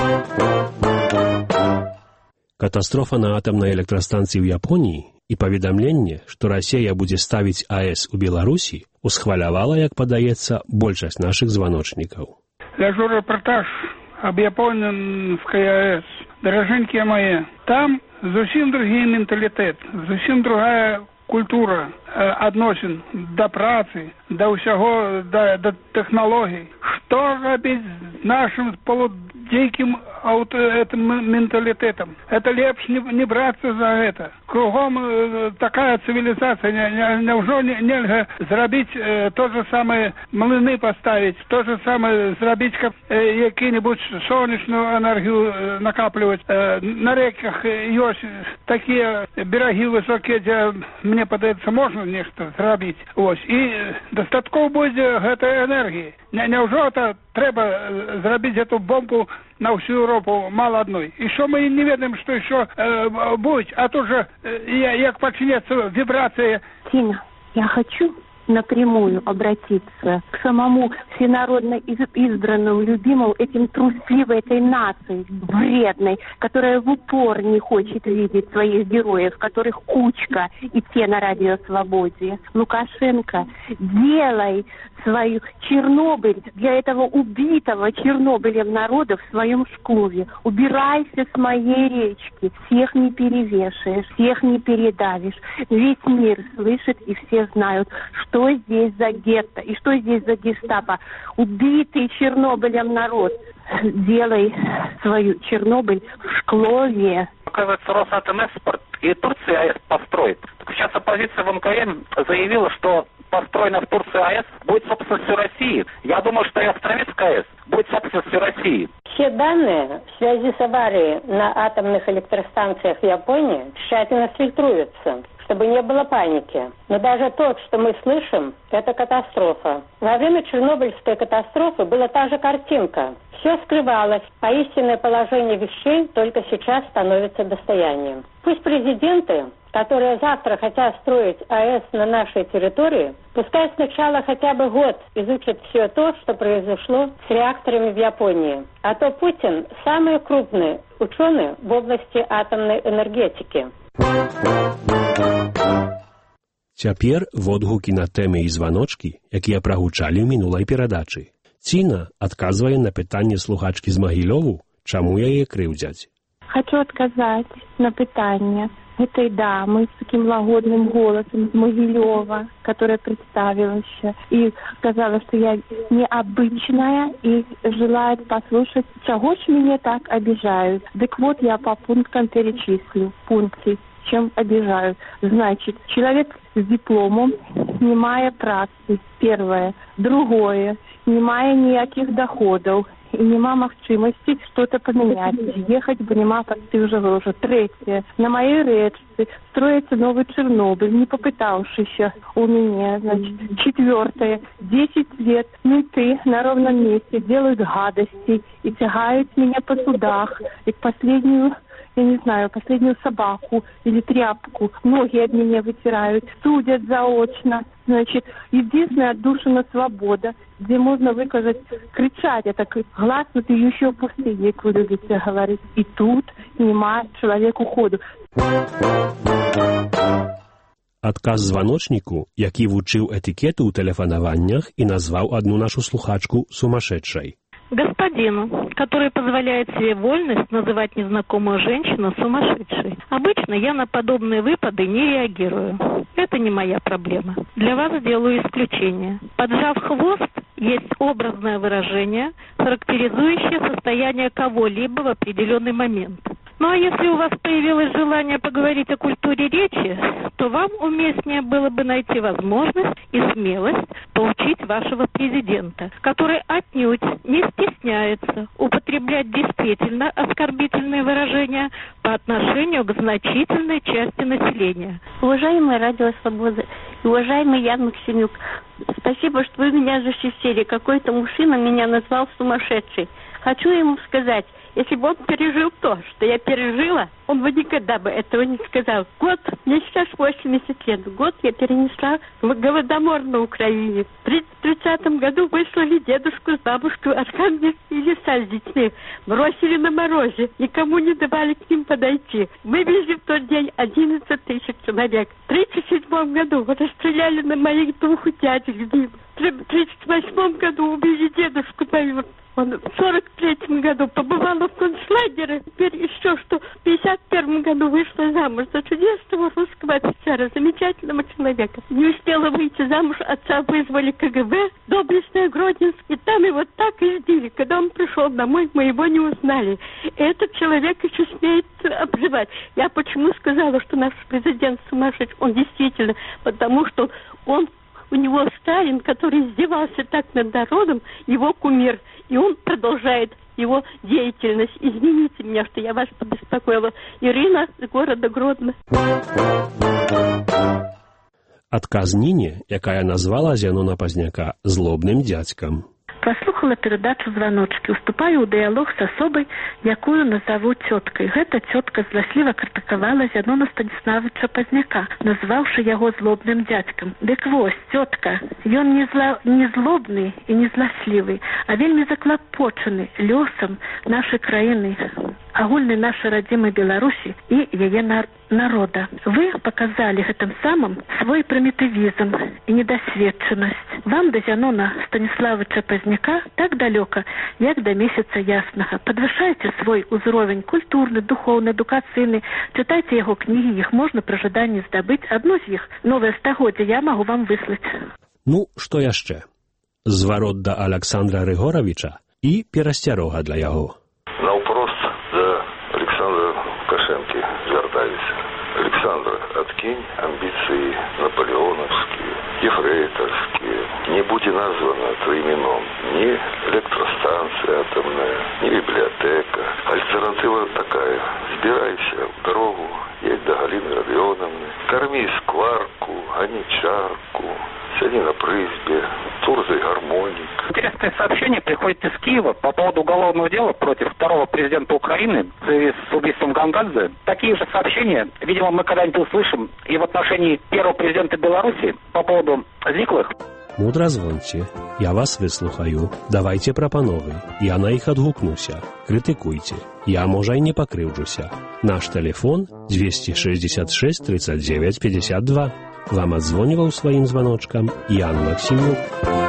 Катастрофа на атамнай электрастанцыі ў Японіі і паведамленне, што Расія будзе ставіць АЭС у Беларусі, усхвалявала, як падаецца, большасць нашых званочнікаў. Ляжу рэпартаж об японской АЭС. Дороженькие мои, там зусім другі менталітэт, зусім другая культура э, адносін да працы, да ўсяго, да, да тэхналогій. Што рабіць з нашим полудзейкім этим менталитетом? Это лепш не, не браться за это. Кругом э, такая цивилизация. Неужо не, нельга зрабіць э, то же самое, млыны поставить, то же самое зрабіць, как э, які-нибудь сонячную энергию э, накапливать. Э, на реках есть такие бераги высокие, где, мне падаецца, можно нешта зрабіць. Ось. И достаткова будзе гэтай энергии. Неужо это трэба зрабіць эту бомбу на всю Европу, мало одной. И что мы не ведаем, что еще э, будет, а тут же, э, як почнется вибрация. Тина, я хочу напрямую обратиться к самому всенародно избранному, любимому, этим трусливой этой нации, вредной, которая в упор не хочет видеть своих героев, которых кучка, и те на Радио Свободе. Лукашенко, делай свою Чернобыль для этого убитого Чернобылем народа в своем шклове. Убирайся с моей речки. Всех не перевешаешь, всех не передавишь. Весь мир слышит и все знают, что здесь за гетто и что здесь за гестапо. Убитый Чернобылем народ. Делай свою Чернобыль в шклове. Оказывается, Росатомэкспорт и Турция построит. Так сейчас оппозиция в МКМ заявила, что построена в Турции АЭС, будет собственностью России. Я думаю, что и Островецкая АЭС будет собственностью России. Все данные в связи с аварией на атомных электростанциях в Японии тщательно фильтруются, чтобы не было паники. Но даже то, что мы слышим, это катастрофа. Во время Чернобыльской катастрофы была та же картинка. Все скрывалось, а истинное положение вещей только сейчас становится достоянием. Пусть президенты, которые завтра хотят строить АЭС на нашей территории, пускай сначала хотя бы год изучат все то, что произошло с реакторами в Японии. А то Путин самый крупный ученый в области атомной энергетики. Цяпер водгукі на тэмы і званочкі, якія прагучалі ў мінулай перадачы. Ціна адказвае на пытанне слухачкі з Магілёву, чаму яе крыўдзяць. Хочу отказать на пытание этой дамы с таким лагодным голосом из Могилева, которая представилась и сказала, что я необычная и желает послушать, чего ж меня так обижают. Так вот, я по пунктам перечислю пункты, чем обижают. Значит, человек с дипломом, не мая працы, первое. Другое, не мая никаких доходов. И нема магчимости что-то поменять. Ехать бы нема под тых же грошей. Третье. На моей речке строится новый Чернобыль, не попытавшийся у меня. Значит, четвертое. Десять лет менты на ровном месте делают гадости и тягают меня по судах. И последнюю, я не знаю, последнюю собаку или тряпку. Ноги от меня вытирают, судят заочно. Значит, единственная отдушина свобода, где можно выказать, кричать, это гласно, ты еще пустые, как вы любите говорить. И тут нема человеку ходу. Адказ званочніку, які вучыў этикету ў тэлефанаваннях і назваў одну нашу слухачку сумасшедшей. Господину, который позволяет себе вольность называть незнакомую женщину сумасшедшей. Обычно я на подобные выпады не реагирую. Это не моя проблема. Для вас сделаю исключение. Поджав хвост есть образное выражение, характеризующее состояние кого-либо в определенный момент. Ну а если у вас появилось желание поговорить о культуре речи, то вам уместнее было бы найти возможность и смелость поучить вашего президента, который отнюдь не стесняется употреблять действительно оскорбительные выражения по отношению к значительной части населения. Уважаемый Радио Свобода и уважаемый Ян Максимюк, спасибо, что вы меня защитили. Какой-то мужчина меня назвал сумасшедшей. Хочу ему сказать, если бы он пережил то, что я пережила, он бы никогда бы этого не сказал. Год, мне сейчас восемьдесят лет, год я перенесла в голодомор на Украине. В тридцатом году выслали дедушку с бабушкой в Архангельские леса с детьми. Бросили на морозе, никому не давали к ним подойти. Вывезли в тот день одиннадцать тысяч человек. В тридцать седьмом году расстреляли на моих двух дядей любимых. В тридцать восьмом году убили дедушку мою. Он в сорок третьем году побывала в концлагере, теперь еще что, в пятьдесят первом году вышла замуж за чудесного русского офицера, замечательного человека. Не успела выйти замуж, отца вызвали КГБ, доблестный Гродненск, и там его так избили. Когда он пришел домой, мы его не узнали. Этот человек еще смеет обзывать. Я почему сказала, что наш президент сумасшедший? Он действительно, потому что он, у него Сталин, который издевался так над народом, его кумир. И он продолжает его деятельность. Извините меня, что я вас побеспокоила. Ирина из города Гродно. Адказ Нине, якая назвала Зянона Пазняка злобным дядькам. Прослухала передачу «Звоночки». Уступаю ў дыялог з асобай, якую назову цёткай. Гэта цётка зласліва крытыкавала Зянона Станіславовича Пазняка, назваўшы яго злобным дядькам. Дык вось, цётка, ён не, зла... не злобны і не зласлівы, а вельмі заклапочаны лёсам нашай краіны, агульнай нашай радзімай Беларусі і яе нар... народа. Вы показали гэтым самым свой прымітывізм і недасведчанасць. Вам да Зянона Станіславовича Пазняка так далёка, як да месяца яснага. Падвышайце свой узровень культурны, духоўны, адукацыйны, чытайце яго кнігі, іх можна пры жаданні здабыць. Адну з іх, новае стагоддзе, я магу вам выслаць. Ну, што яшчэ? Зварот да Александра Рыгоравіча і перасцярога для яго. Наўпрост да Александра Лукашэнкі звяртаюся. Александр, адкінь прикинь, амбиции наполеоновские, ефрейторские. Не будь названа твоим именом ни электростанция атомная, ни библиотека. Альтернатива такая. Сбирайся в дорогу, едь до Галины Родионовны, корми скварку, гони чарку, сиди на призбе, турзай гармоник. Интересное сообщение приходит из Киева по поводу уголовного дела против второго президента Украины в связи с убийством Гангадзе. Такие же сообщения, видимо, мы когда-нибудь услышим и в отношении первого президента Беларуси по поводу зниклых. Мудра звоньте, я вас выслухаю, давайте прапановы, я на іх адгукнуся, крытыкуйте, я, можа, і не пакрыўджуся. Наш телефон двести шестьдесят шесть тридцать девять пятьдесят два. Вам адзвоніваў сваім званочкам Ян Максимюк.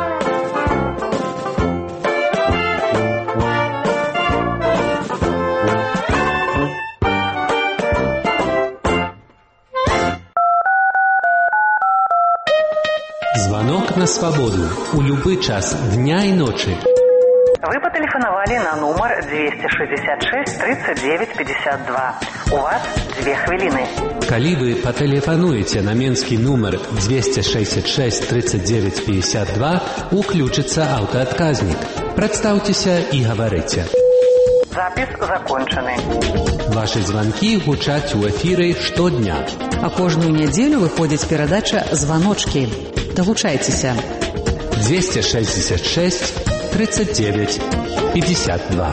Звонок на свободу. У любы час дня и ночи. Вы потелефоновали на номер двести шестьдесят шесть тридцать девять пятьдесят два. У вас две хвилины. Калі вы патэлефануеце на менскі нумар двести шестьдесят шесть тридцать девять пятьдесят два, уключится аўтаадказнік. Прадстаўцеся і гаварыце. Запись закончены. Ваши звонки гучаць у эфиры штодня. А кожную неделю выходит передача «Звоночки». Долучайтеся. двести шестьдесят шесть тридцать девять пятьдесят два.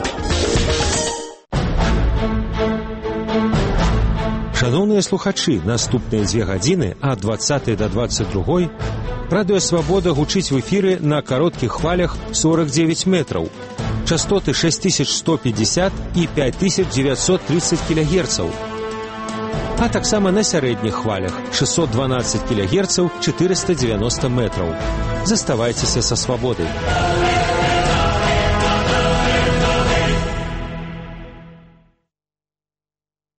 Шановныя слухачы, наступныя дзве гадзіны ад двадцатай да двадцать другой радыё «Свабода» гучыць в эфіры на кароткіх хвалях сорок девять метраў, частоты шесть тысяч сто пятьдесят і пять тысяч девятьсот тридцать килогерцаў, а таксама на сярэдніх хвалях шестьсот двенадцать килогерцаў, четыреста девяносто метраў. Заставайцеся са «Свабодай».